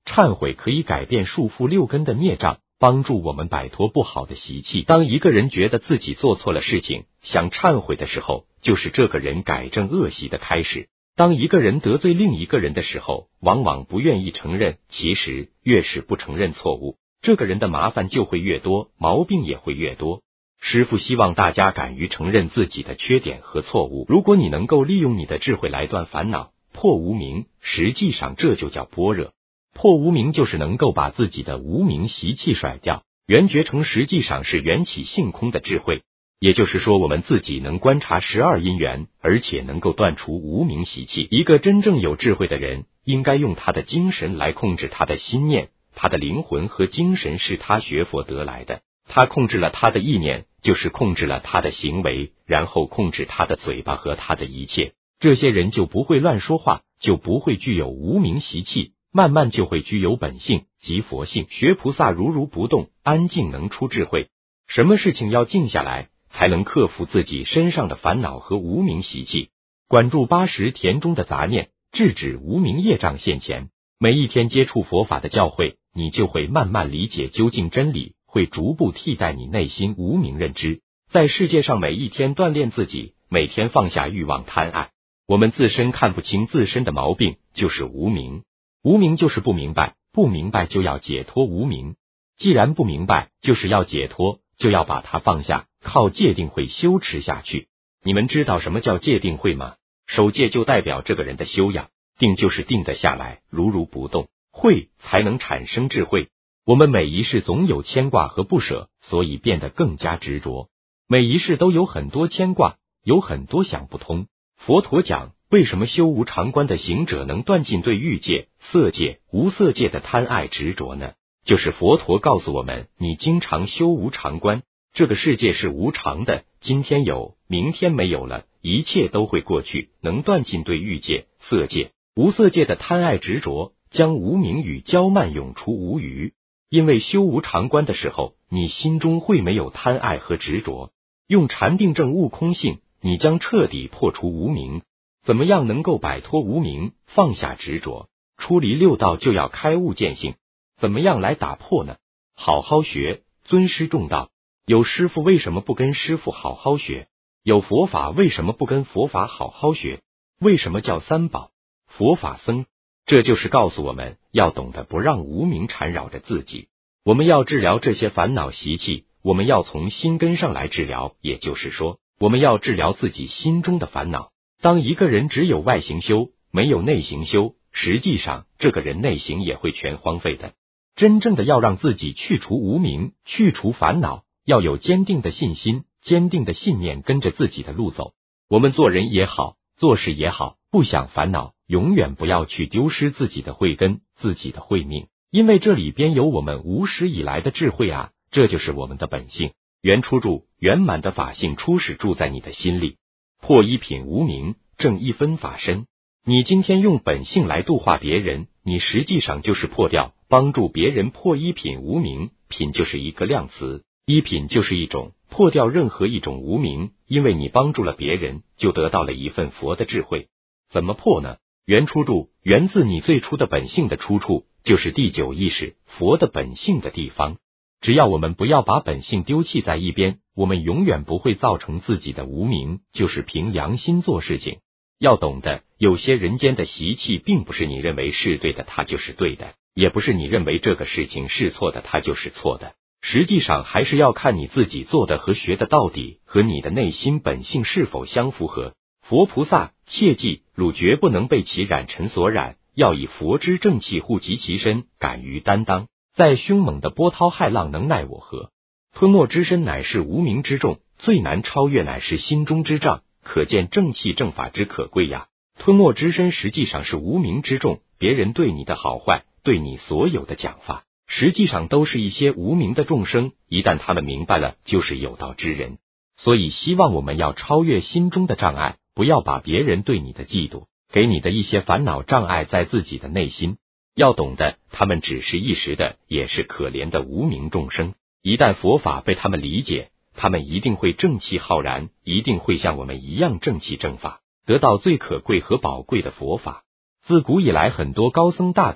S1: 忏悔可以改变束缚六根的孽障，帮助我们摆脱不好的习气。当一个人觉得自己做错了事情，想忏悔的时候，就是这个人改正恶习的开始。当一个人得罪另一个人的时候，往往不愿意承认，其实越是不承认错误，这个人的麻烦就会越多，毛病也会越多。师父希望大家敢于承认自己的缺点和错误。如果你能够利用你的智慧来断烦恼，破无明，实际上这就叫般若。破无明就是能够把自己的无明习气甩掉。圆觉成实际上是缘起性空的智慧，也就是说我们自己能观察12因缘，而且能够断除无明习气。一个真正有智慧的人，应该用他的精神来控制他的心念，他的灵魂和精神是他学佛得来的，他控制了他的意念，就是控制了他的行为，然后控制他的嘴巴和他的一切。这些人就不会乱说话，就不会具有无明习气，慢慢就会具有本性即佛性。学菩萨如不动，安静能出智慧。什么事情要静下来，才能克服自己身上的烦恼和无明习气，管住80田中的杂念，制止无明业障现前。每一天接触佛法的教诲，你就会慢慢理解究竟真理，会逐步替代你内心无明认知。在世界上每一天锻炼自己，每天放下欲望贪爱。我们自身看不清自身的毛病，就是无明。无明就是不明白，不明白就要解脱无明。既然不明白，就是要解脱，就要把它放下，靠戒定慧修持下去。你们知道什么叫戒定慧吗？守戒就代表这个人的修养，定就是定得下来，如不动，慧才能产生智慧。我们每一世总有牵挂和不舍，所以变得更加执着。每一世都有很多牵挂，有很多想不通。佛陀讲，为什么修无常观的行者能断尽对欲界、色界、无色界的贪爱执着呢？就是佛陀告诉我们，你经常修无常观，这个世界是无常的，今天有，明天没有了，一切都会过去，能断尽对欲界、色界、无色界的贪爱执着，将无明与骄慢永除无余。因为修无常观的时候，你心中会没有贪爱和执着，用禅定证悟空性，你将彻底破除无明。怎么样能够摆脱无明，放下执着，出离六道，就要开悟见性。怎么样来打破呢？好好学，尊师重道。有师父为什么不跟师父好好学？有佛法为什么不跟佛法好好学？为什么叫三宝？佛法僧，这就是告诉我们要懂得不让无明缠绕着自己。我们要治疗这些烦恼习气，我们要从心根上来治疗，也就是说，我们要治疗自己心中的烦恼。当一个人只有外行修，没有内行修，实际上这个人内行也会全荒废的。真正的要让自己去除无明，去除烦恼，要有坚定的信心，坚定的信念，跟着自己的路走。我们做人也好，做事也好，不想烦恼，永远不要去丢失自己的慧根，自己的慧命，因为这里边有我们无始以来的智慧啊，这就是我们的本性。原初住，圆满的法性初始住在你的心里。破一品无明，正一分法身。你今天用本性来度化别人，你实际上就是破掉，帮助别人破一品无明。品就是一个量词，一品就是一种，破掉任何一种无明，因为你帮助了别人，就得到了一份佛的智慧。怎么破呢？原初住，源自你最初的本性的出处，就是第9意识，佛的本性的地方。只要我们不要把本性丢弃在一边，我们永远不会造成自己的无明，就是凭良心做事情。要懂得，有些人间的习气并不是你认为是对的，它就是对的，也不是你认为这个事情是错的，它就是错的。实际上还是要看你自己做的和学的到底和你的内心本性是否相符合。佛菩萨切记，汝绝不能被其染尘所染，要以佛之正气护及其身，敢于担当。在凶猛的波涛骇浪能奈我何？吞没之身乃是无明之重，最难超越乃是心中之障，可见正气正法之可贵呀。吞没之身实际上是无明之重，别人对你的好坏，对你所有的讲法，实际上都是一些无明的众生，一旦他们明白了，就是有道之人。所以希望我们要超越心中的障碍，不要把别人对你的嫉妒，给你的一些烦恼障碍在自己的内心。要懂得，他们只是一时的，也是可怜的无明众生。一旦佛法被他们理解，他们一定会正气浩然，一定会像我们一样正气正法，得到最可贵和宝贵的佛法。自古以来，很多高僧大德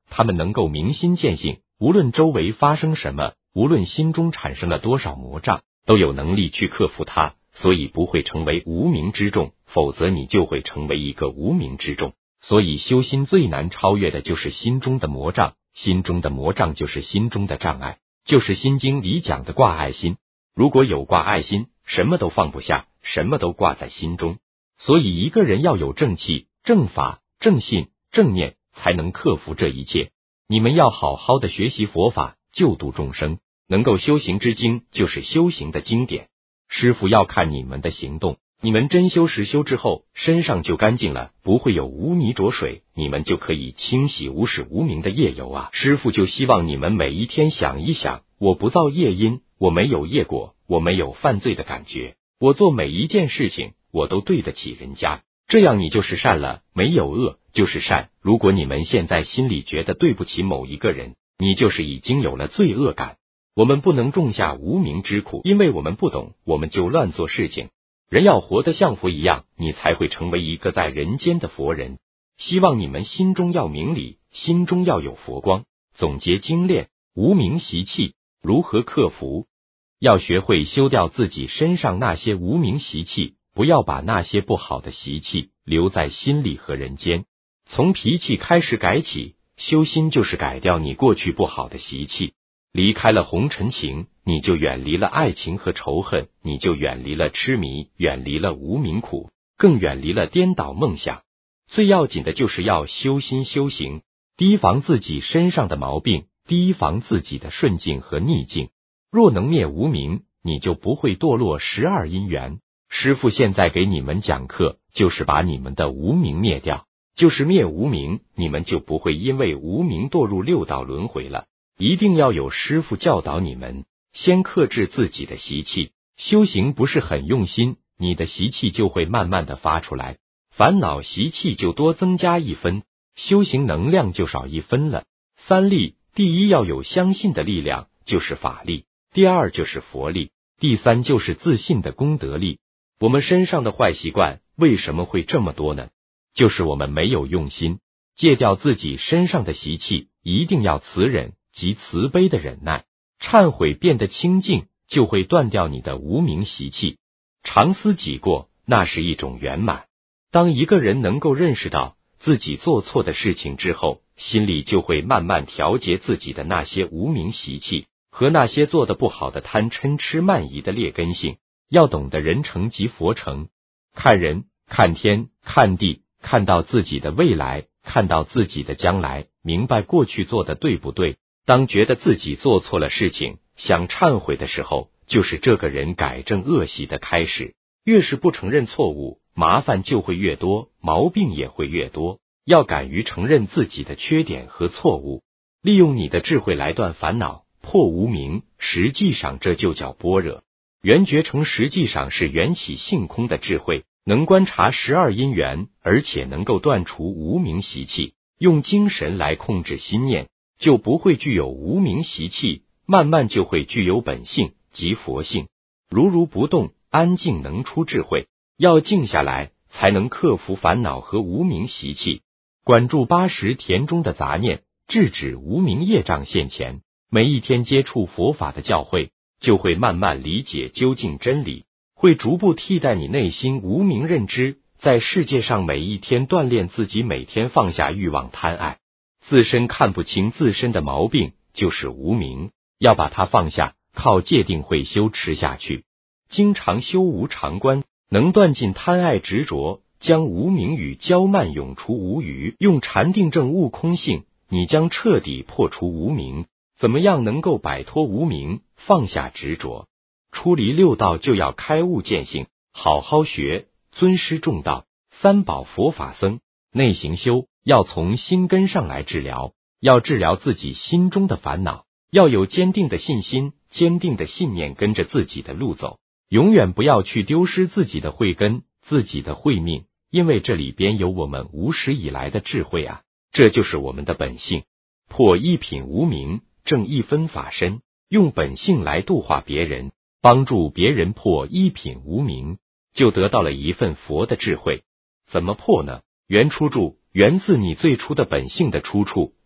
S1: 他们能够明心见性，无论周围发生什么，无论心中产生了多少魔障，都有能力去克服它，所以不会成为无名之众，否则你就会成为一个无名之众。所以修心最难超越的就是心中的魔障，心中的魔障就是心中的障碍，就是心经里讲的挂碍心。如果有挂碍心，什么都放不下，什么都挂在心中。所以一个人要有正气、正法、正信、正念，才能克服这一切。你们要好好的学习佛法，救度众生，能够修行之经就是修行的经典。师父要看你们的行动，你们真修实修之后，身上就干净了，不会有污泥浊水，你们就可以清洗无始无明的业由啊！师父就希望你们每一天想一想，我不造业因，我没有业果，我没有犯罪的感觉，我做每一件事情，我都对得起人家，这样你就是善了，没有恶就是善。如果你们现在心里觉得对不起某一个人，你就是已经有了罪恶感。我们不能种下无名之苦，因为我们不懂，我们就乱做事情。人要活得像佛一样，你才会成为一个在人间的佛人。希望你们心中要明理，心中要有佛光。总结精炼，无名习气如何克服？要学会修掉自己身上那些无名习气，不要把那些不好的习气留在心里和人间。从脾气开始改起，修心就是改掉你过去不好的习气。离开了红尘情，你就远离了爱情和仇恨，你就远离了痴迷，远离了无名苦，更远离了颠倒梦想。最要紧的就是要修心修行，提防自己身上的毛病，提防自己的顺境和逆境。若能灭无明，你就不会堕落12因缘。师父现在给你们讲课，就是把你们的无明灭掉，就是灭无明，你们就不会因为无明堕入6道轮回了。一定要有师父教导你们，先克制自己的习气。修行不是很用心，你的习气就会慢慢的发出来，烦恼习气就多增加1分，修行能量就少1分了。3力，第一要有相信的力量，就是法力；第二就是佛力；第三就是自信的功德力。我们身上的坏习惯为什么会这么多呢？就是我们没有用心。戒掉自己身上的习气，一定要慈忍及慈悲的忍耐，忏悔变得清净，就会断掉你的无明习气。常思己过，那是一种圆满。当一个人能够认识到自己做错的事情之后，心里就会慢慢调节自己的那些无明习气和那些做得不好的贪嗔痴慢疑的劣根性。要懂得人成即佛成，看人、看天、看地，看到自己的未来，看到自己的将来，明白过去做的对不对。当觉得自己做错了事情，想忏悔的时候，就是这个人改正恶习的开始。越是不承认错误，麻烦就会越多，毛病也会越多。要敢于承认自己的缺点和错误，利用你的智慧来断烦恼、破无明，实际上这就叫般若。圆觉成实际上是缘起性空的智慧，能观察12因缘，而且能够断除无明习气。用精神来控制心念，就不会具有无明习气，慢慢就会具有本性即佛性。如如不动，安静能出智慧。要静下来，才能克服烦恼和无明习气，管住80田中的杂念，制止无明业障现前。每一天接触佛法的教诲，就会慢慢理解究竟真理，会逐步替代你内心无明认知。在世界上每一天锻炼自己，每天放下欲望贪爱。自身看不清自身的毛病，就是无明，要把它放下，靠戒定慧修持下去。经常修无常观，能断尽贪爱执着，将无明与骄慢永除无余。用禅定证悟空性，你将彻底破除无明。怎么样能够摆脱无明，放下执着？出离6道就要开悟见性，好好学，尊师重道，三宝佛法僧。内行修要从心根上来治疗，要治疗自己心中的烦恼，要有坚定的信心，坚定的信念，跟着自己的路走，永远不要去丢失自己的慧根，自己的慧命，因为这里边有我们无始以来的智慧啊，这就是我们的本性。破1品无明，正1分法身，用本性来度化别人，帮助别人破1品无明，就得到了一份佛的智慧。怎么破呢？原出处源自你最初的本性的出处，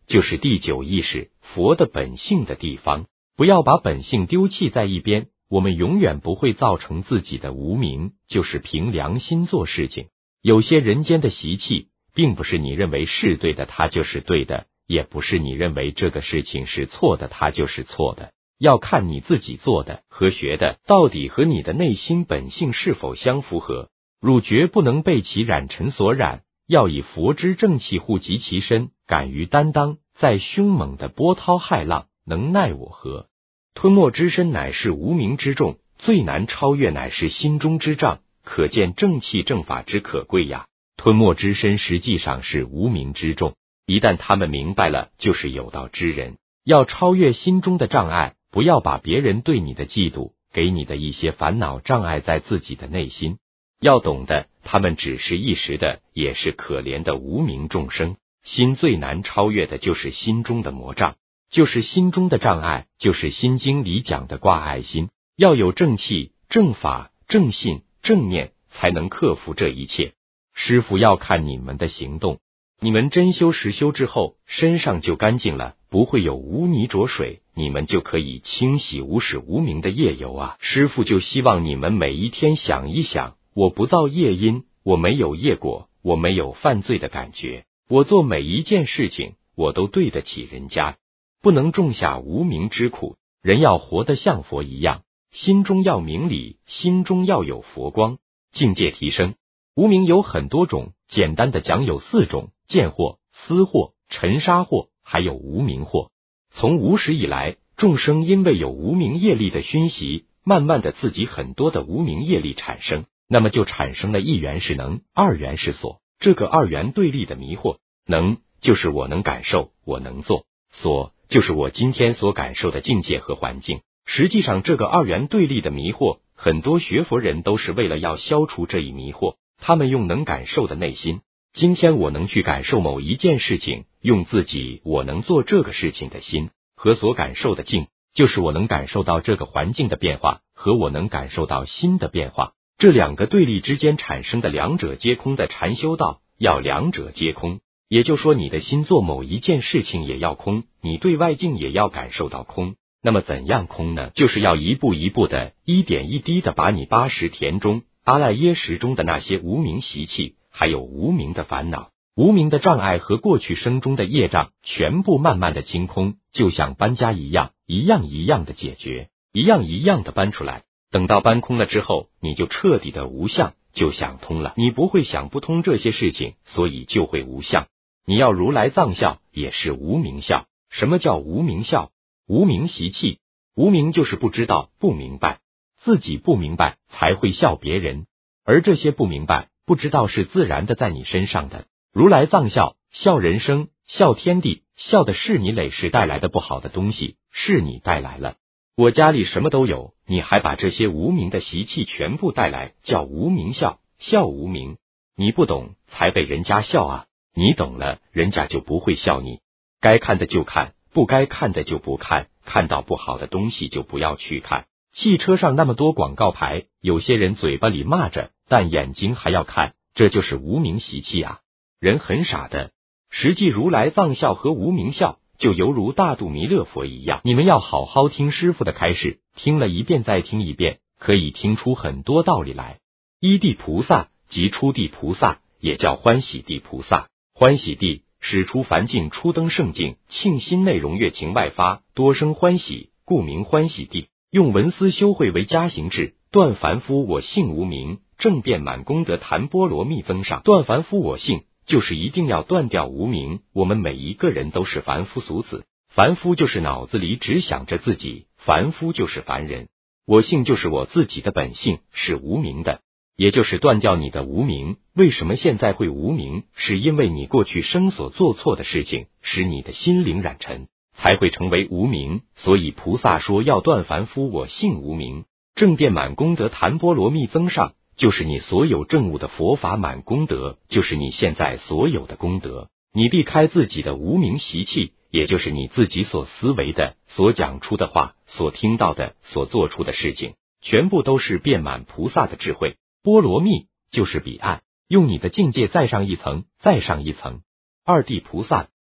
S1: 就是第九意识佛的本性的地方。不要把本性丢弃在一边，我们永远不会造成自己的无明，就是凭良心做事情。有些人间的习气，并不是你认为是对的，它就是对的，也不是你认为这个事情是错的，它就是错的。要看你自己做的和学的到底和你的内心本性是否相符合。汝绝不能被其染尘所染，要以佛之正气护及其身，敢于担当，在凶猛的波涛骇浪，能奈我何？吞没之身乃是无明之重，最难超越乃是心中之障，可见正气正法之可贵呀。吞没之身实际上是无明之重，一旦他们明白了，就是有道之人。要超越心中的障碍，不要把别人对你的嫉妒，给你的一些烦恼障碍在自己的内心。要懂得，他们只是一时的，也是可怜的无明众生。心最难超越的就是心中的魔障，就是心中的障碍，就是心经里讲的挂碍心。要有正气、正法、正信、正念，才能克服这一切。师父要看你们的行动，你们真修实修之后，身上就干净了，不会有污泥浊水，你们就可以清洗无始无明的业由啊。师父就希望你们每一天想一想，我不造业因，我没有业果，我没有犯罪的感觉，我做每一件事情，我都对得起人家，不能种下无明之苦。人要活得像佛一样，心中要明理，心中要有佛光，境界提升。无明有很多种，简单的讲有4种：见惑、思惑、尘沙惑，还有无明惑。从无始以来，众生因为有无明业力的熏习，慢慢的自己很多的无明业力产生，那么就产生了一元是能，二元是所。这个二元对立的迷惑，能就是我能感受，我能做；所就是我今天所感受的境界和环境。实际上这个二元对立的迷惑，很多学佛人都是为了要消除这一迷惑，他们用能感受的内心，今天我能去感受某一件事情，用自己我能做这个事情的心和所感受的境，就是我能感受到这个环境的变化和我能感受到心的变化，这两个对立之间产生的两者皆空的禅修道，要两者皆空。也就是说，你的心做某一件事情也要空，你对外境也要感受到空。那么怎样空呢？就是要一步一步的，一点一滴的把你80田中阿赖耶识中的那些无明习气，还有无明的烦恼、无明的障碍和过去生中的业障，全部慢慢的清空，就像搬家一样，一样一样的解决，一样一样的搬出来。等到搬空了之后，你就彻底的无相，就想通了。你不会想不通这些事情，所以就会无相。你要如来藏笑，也是无明笑。什么叫无明笑？无明习气，无明就是不知道、不明白，自己不明白才会笑别人，而这些不明白、不知道是自然的在你身上的。如来藏笑，笑人生，笑天地，笑的是你累世带来的不好的东西，是你带来了。我家里什么都有，你还把这些无明的习气全部带来，叫无明笑，笑无明。你不懂，才被人家笑啊。你懂了，人家就不会笑你。该看的就看，不该看的就不看，看到不好的东西就不要去看。汽车上那么多广告牌，有些人嘴巴里骂着，但眼睛还要看，这就是无明习气啊。人很傻的，实际如来藏笑和无明笑，就犹如大肚弥勒佛一样。你们要好好听师父的开示，听了一遍再听一遍，可以听出很多道理来。一地菩萨即初地菩萨，也叫欢喜地菩萨。欢喜地使出凡境初登圣境，庆心内容越情外发，多生欢喜，故名欢喜地。用文思修慧为加行智，断凡夫我性无明，正遍满功德檀波罗蜜增上。断凡夫我性，就是一定要断掉无明。我们每一个人都是凡夫俗子，凡夫就是脑子里只想着自己，凡夫就是凡人。我性就是我自己的本性，是无明的，也就是断掉你的无明。为什么现在会无明？是因为你过去生所做错的事情，使你的心灵染尘，才会成为无明。所以菩萨说要断凡夫我性无明，正遍满功德檀波罗蜜增上，就是你所有证悟的佛法满功德，就是你现在所有的功德。你避开自己的无明习气，也就是你自己所思维的、所讲出的话、所听到的、所做出的事情，全部都是遍满菩萨的智慧。波罗蜜就是彼岸，用你的境界再上一层，再上一层。二地菩萨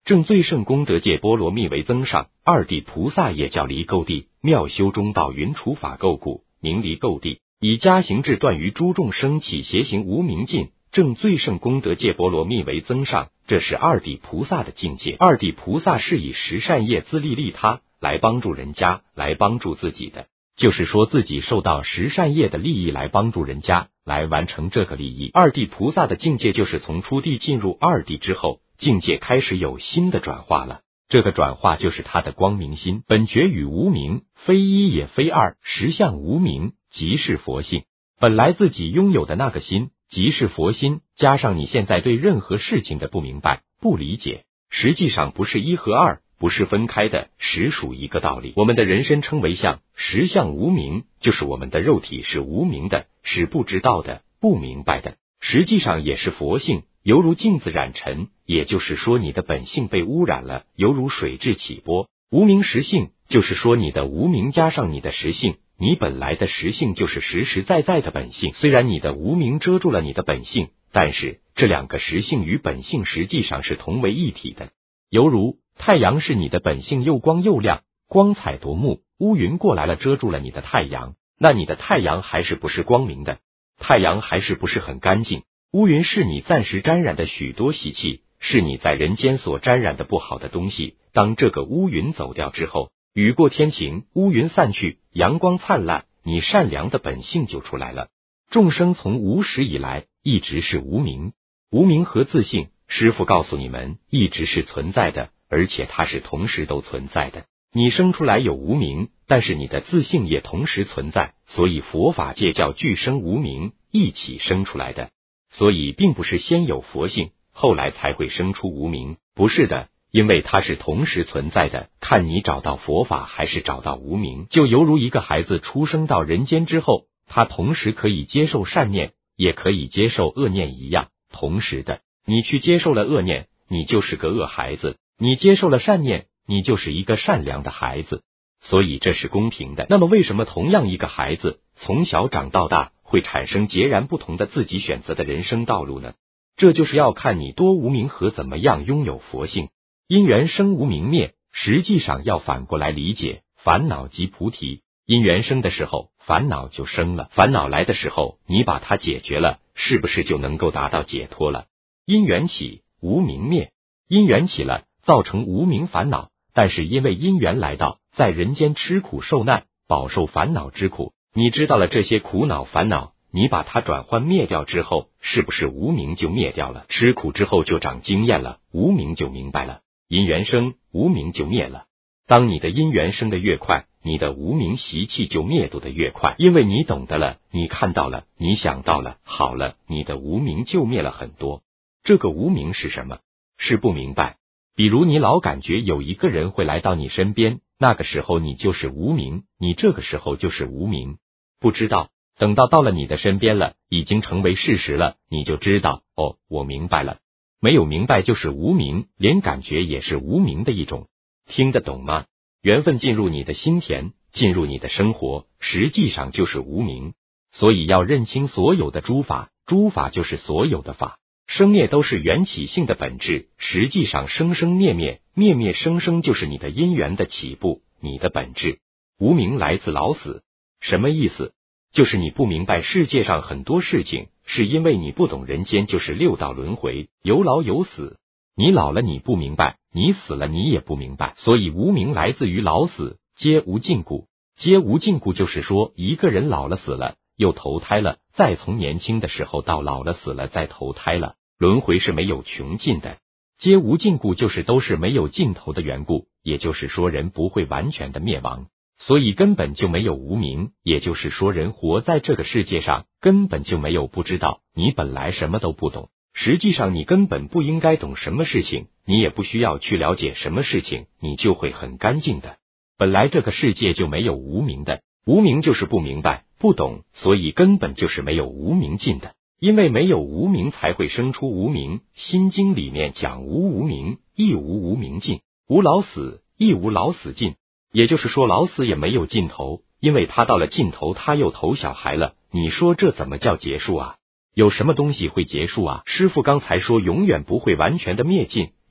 S1: 正最胜功德界波罗蜜为增上，二地菩萨也叫离垢地，妙修中道云除法垢故，名离垢地。以加行智断于诸众生起邪行无明尽，正最胜功德界波罗蜜为增上，这是二地菩萨的境界。二地菩萨是以十善业自利利他，来帮助人家，来帮助自己的，就是说自己受到十善业的利益来帮助人家，来完成这个利益。二地菩萨的境界就是从初地进入二地之后，境界开始有新的转化了。这个转化就是他的光明心，本觉与无明，非一也非二，实相无明，即是佛性。本来自己拥有的那个心，即是佛心，加上你现在对任何事情的不明白、不理解，实际上不是一和二，不是分开的，实属一个道理。我们的人身称为相，实相无明，就是我们的肉体是无明的，是不知道的、不明白的，实际上也是佛性。犹如镜子染尘，也就是说你的本性被污染了，犹如水质起波。无明实性，就是说你的无明加上你的实性，你本来的实性就是实实在在的本性。虽然你的无明遮住了你的本性，但是这两个实性与本性实际上是同为一体的。犹如太阳是你的本性又光又亮，光彩夺目，乌云过来了遮住了你的太阳，那你的太阳还是不是光明的？太阳还是不是很干净？乌云是你暂时沾染的许多习气，是你在人间所沾染的不好的东西。当这个乌云走掉之后，雨过天晴，乌云散去，阳光灿烂，你善良的本性就出来了。众生从无始以来一直是无明，无明和自性，师父告诉你们，一直是存在的，而且它是同时都存在的。你生出来有无明，但是你的自性也同时存在，所以佛法界叫俱生无明，一起生出来的。所以并不是先有佛性，后来才会生出无明，不是的，因为它是同时存在的，看你找到佛法还是找到无明。就犹如一个孩子出生到人间之后，他同时可以接受善念，也可以接受恶念一样，同时的，你去接受了恶念，你就是个恶孩子，你接受了善念，你就是一个善良的孩子，所以这是公平的。那么为什么同样一个孩子从小长到大会产生截然不同的自己选择的人生道路呢？这就是要看你多无明和怎么样拥有佛性。因缘生无明灭，实际上要反过来理解，烦恼即菩提。因缘生的时候，烦恼就生了，烦恼来的时候，你把它解决了，是不是就能够达到解脱了？因缘起，无明灭。因缘起了，造成无明烦恼，但是因为因缘来到，在人间吃苦受难，饱受烦恼之苦，你知道了这些苦恼烦恼，你把它转换灭掉之后，是不是无明就灭掉了？吃苦之后就长经验了，无明就明白了。因缘生，无明就灭了。当你的因缘生得越快，你的无明习气就灭度得越快，因为你懂得了，你看到了，你想到了，好了，你的无明就灭了很多。这个无明是什么？是不明白。比如你老感觉有一个人会来到你身边，那个时候你就是无明，你这个时候就是无明，不知道。等到了你的身边了，已经成为事实了，你就知道，哦，我明白了。没有明白就是无明，连感觉也是无明的一种。听得懂吗？缘分进入你的心田，进入你的生活，实际上就是无明。所以要认清所有的诸法，诸法就是所有的法，生灭都是缘起性的本质，实际上生生灭灭，灭灭生生就是你的因缘的起步，你的本质。无明来自老死，什么意思？就是你不明白世界上很多事情，是因为你不懂人间就是六道轮回，有老有死。你老了你不明白，你死了你也不明白，所以无明来自于老死，皆无尽故。皆无尽故就是说，一个人老了死了，又投胎了，再从年轻的时候到老了死了再投胎了，轮回是没有穷尽的。皆无尽故就是都是没有尽头的缘故，也就是说人不会完全的灭亡。所以根本就没有无明，也就是说人活在这个世界上根本就没有不知道，你本来什么都不懂，实际上你根本不应该懂什么事情，你也不需要去了解什么事情，你就会很干净的。本来这个世界就没有无明的，无明就是不明白不懂，所以根本就是没有无明尽的。因为没有无明才会生出无明，心经里面讲无无明，亦无无明尽，无老死，亦无老死尽。也就是说老死也没有尽头，因为他到了尽头他又投小孩了，你说这怎么叫结束啊？有什么东西会结束啊？师父刚才说永远不会完全的灭尽，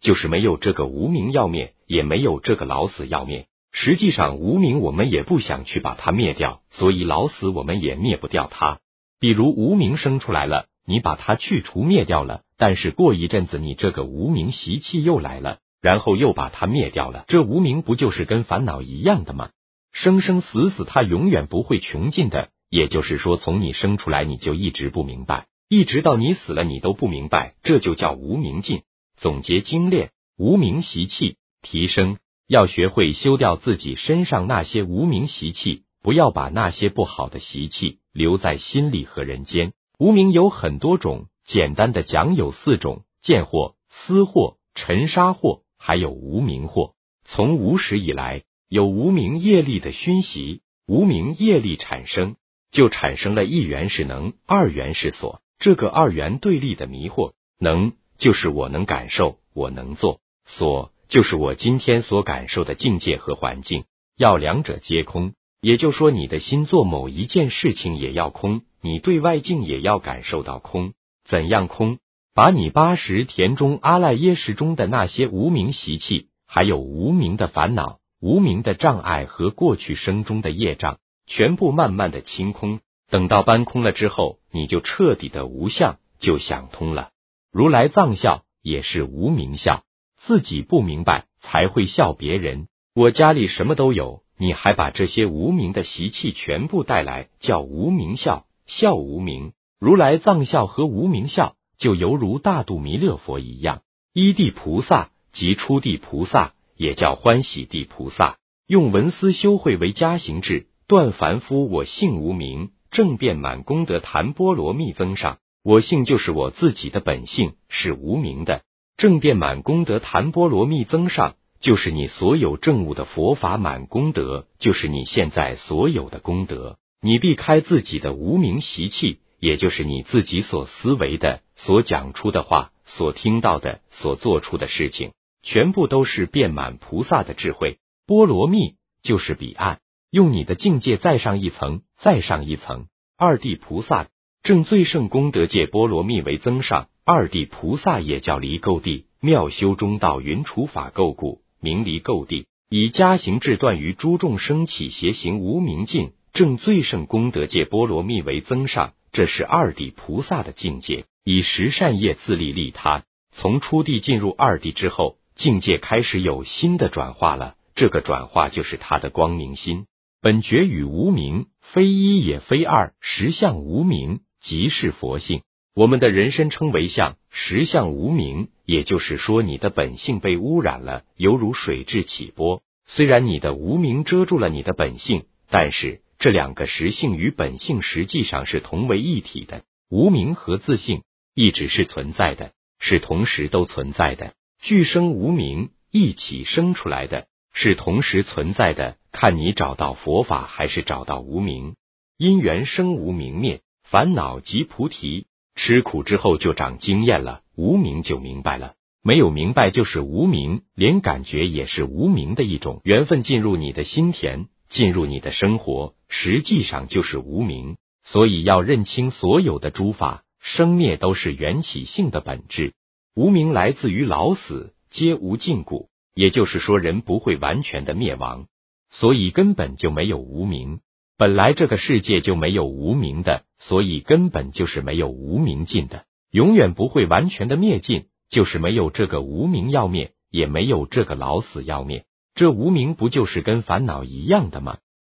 S1: 就是没有这个无明要灭，也没有这个老死要灭。实际上无明我们也不想去把它灭掉，所以老死我们也灭不掉它。比如无明生出来了，你把它去除灭掉了，但是过一阵子你这个无明习气又来了，然后又把它灭掉了，这无明不就是跟烦恼一样的吗？生生死死它永远不会穷尽的，也就是说从你生出来你就一直不明白，一直到你死了你都不明白，这就叫无明尽。总结精炼，无明习气提升，要学会修掉自己身上那些无明习气，不要把那些不好的习气留在心里和人间。无明有很多种，简单的讲有4种：见惑、思惑、尘沙惑，还有无明惑。从无始以来，有无明业力的熏习，无明业力产生，就产生了一元是能，二元是所。这个二元对立的迷惑，能就是我能感受，我能做；所就是我今天所感受的境界和环境。要两者皆空，也就是说你的心做某一件事情也要空，你对外境也要感受到空。怎样空？把你80田中阿赖耶识中的那些无明习气，还有无明的烦恼、无明的障碍和过去生中的业障，全部慢慢的清空。等到搬空了之后，你就彻底的无相，就想通了。如来藏笑也是无明笑，自己不明白才会笑别人。我家里什么都有，你还把这些无明的习气全部带来，叫无明笑，笑无明。如来藏笑和无明笑就犹如大度弥勒佛一样。依地菩萨即初地菩萨，也叫欢喜地菩萨，用文思修慧为加行智，断凡夫我性无明，正遍满功德檀波罗蜜增上。我性就是我自己的本性，是无明的。正遍满功德檀波罗蜜增上，就是你所有证悟的佛法满功德，就是你现在所有的功德。你避开自己的无明习气，也就是你自己所思维的、所讲出的话、所听到的、所做出的事情，全部都是遍满菩萨的智慧。波罗蜜就是彼岸，用你的境界再上一层，再上一层。二地菩萨正最胜功德界波罗蜜为增上，二地菩萨也叫离垢地，妙修中道云除法垢故，名离垢地。以加行智断于诸众生起邪行无明尽，正最胜功德界波罗蜜为增上，这是二地菩萨的境界。以十善业自利利他，从初地进入二地之后，境界开始有新的转化了，这个转化就是他的光明心。本觉与无明，非一也非二，实相无明，即是佛性。我们的人身称为相，实相无明，也就是说你的本性被污染了，犹如水质起波。虽然你的无明遮住了你的本性，但是这两个实性与本性实际上是同为一体的。无明和自性一直是存在的，是同时都存在的。俱生无明，一起生出来的，是同时存在的，看你找到佛法还是找到无明。因缘生无明灭，烦恼即菩提。吃苦之后就长经验了，无明就明白了。没有明白就是无明，连感觉也是无明的一种。缘分进入你的心田，进入你的生活，实际上就是无明。所以要认清所有的诸法生灭都是缘起性的本质。无明来自于老死，皆无尽故，也就是说人不会完全的灭亡，所以根本就没有无明。本来这个世界就没有无明的，所以根本就是没有无明尽的，永远不会完全的灭尽，就是没有这个无明要灭，也没有这个老死要灭。这无明不就是跟烦恼一样的吗？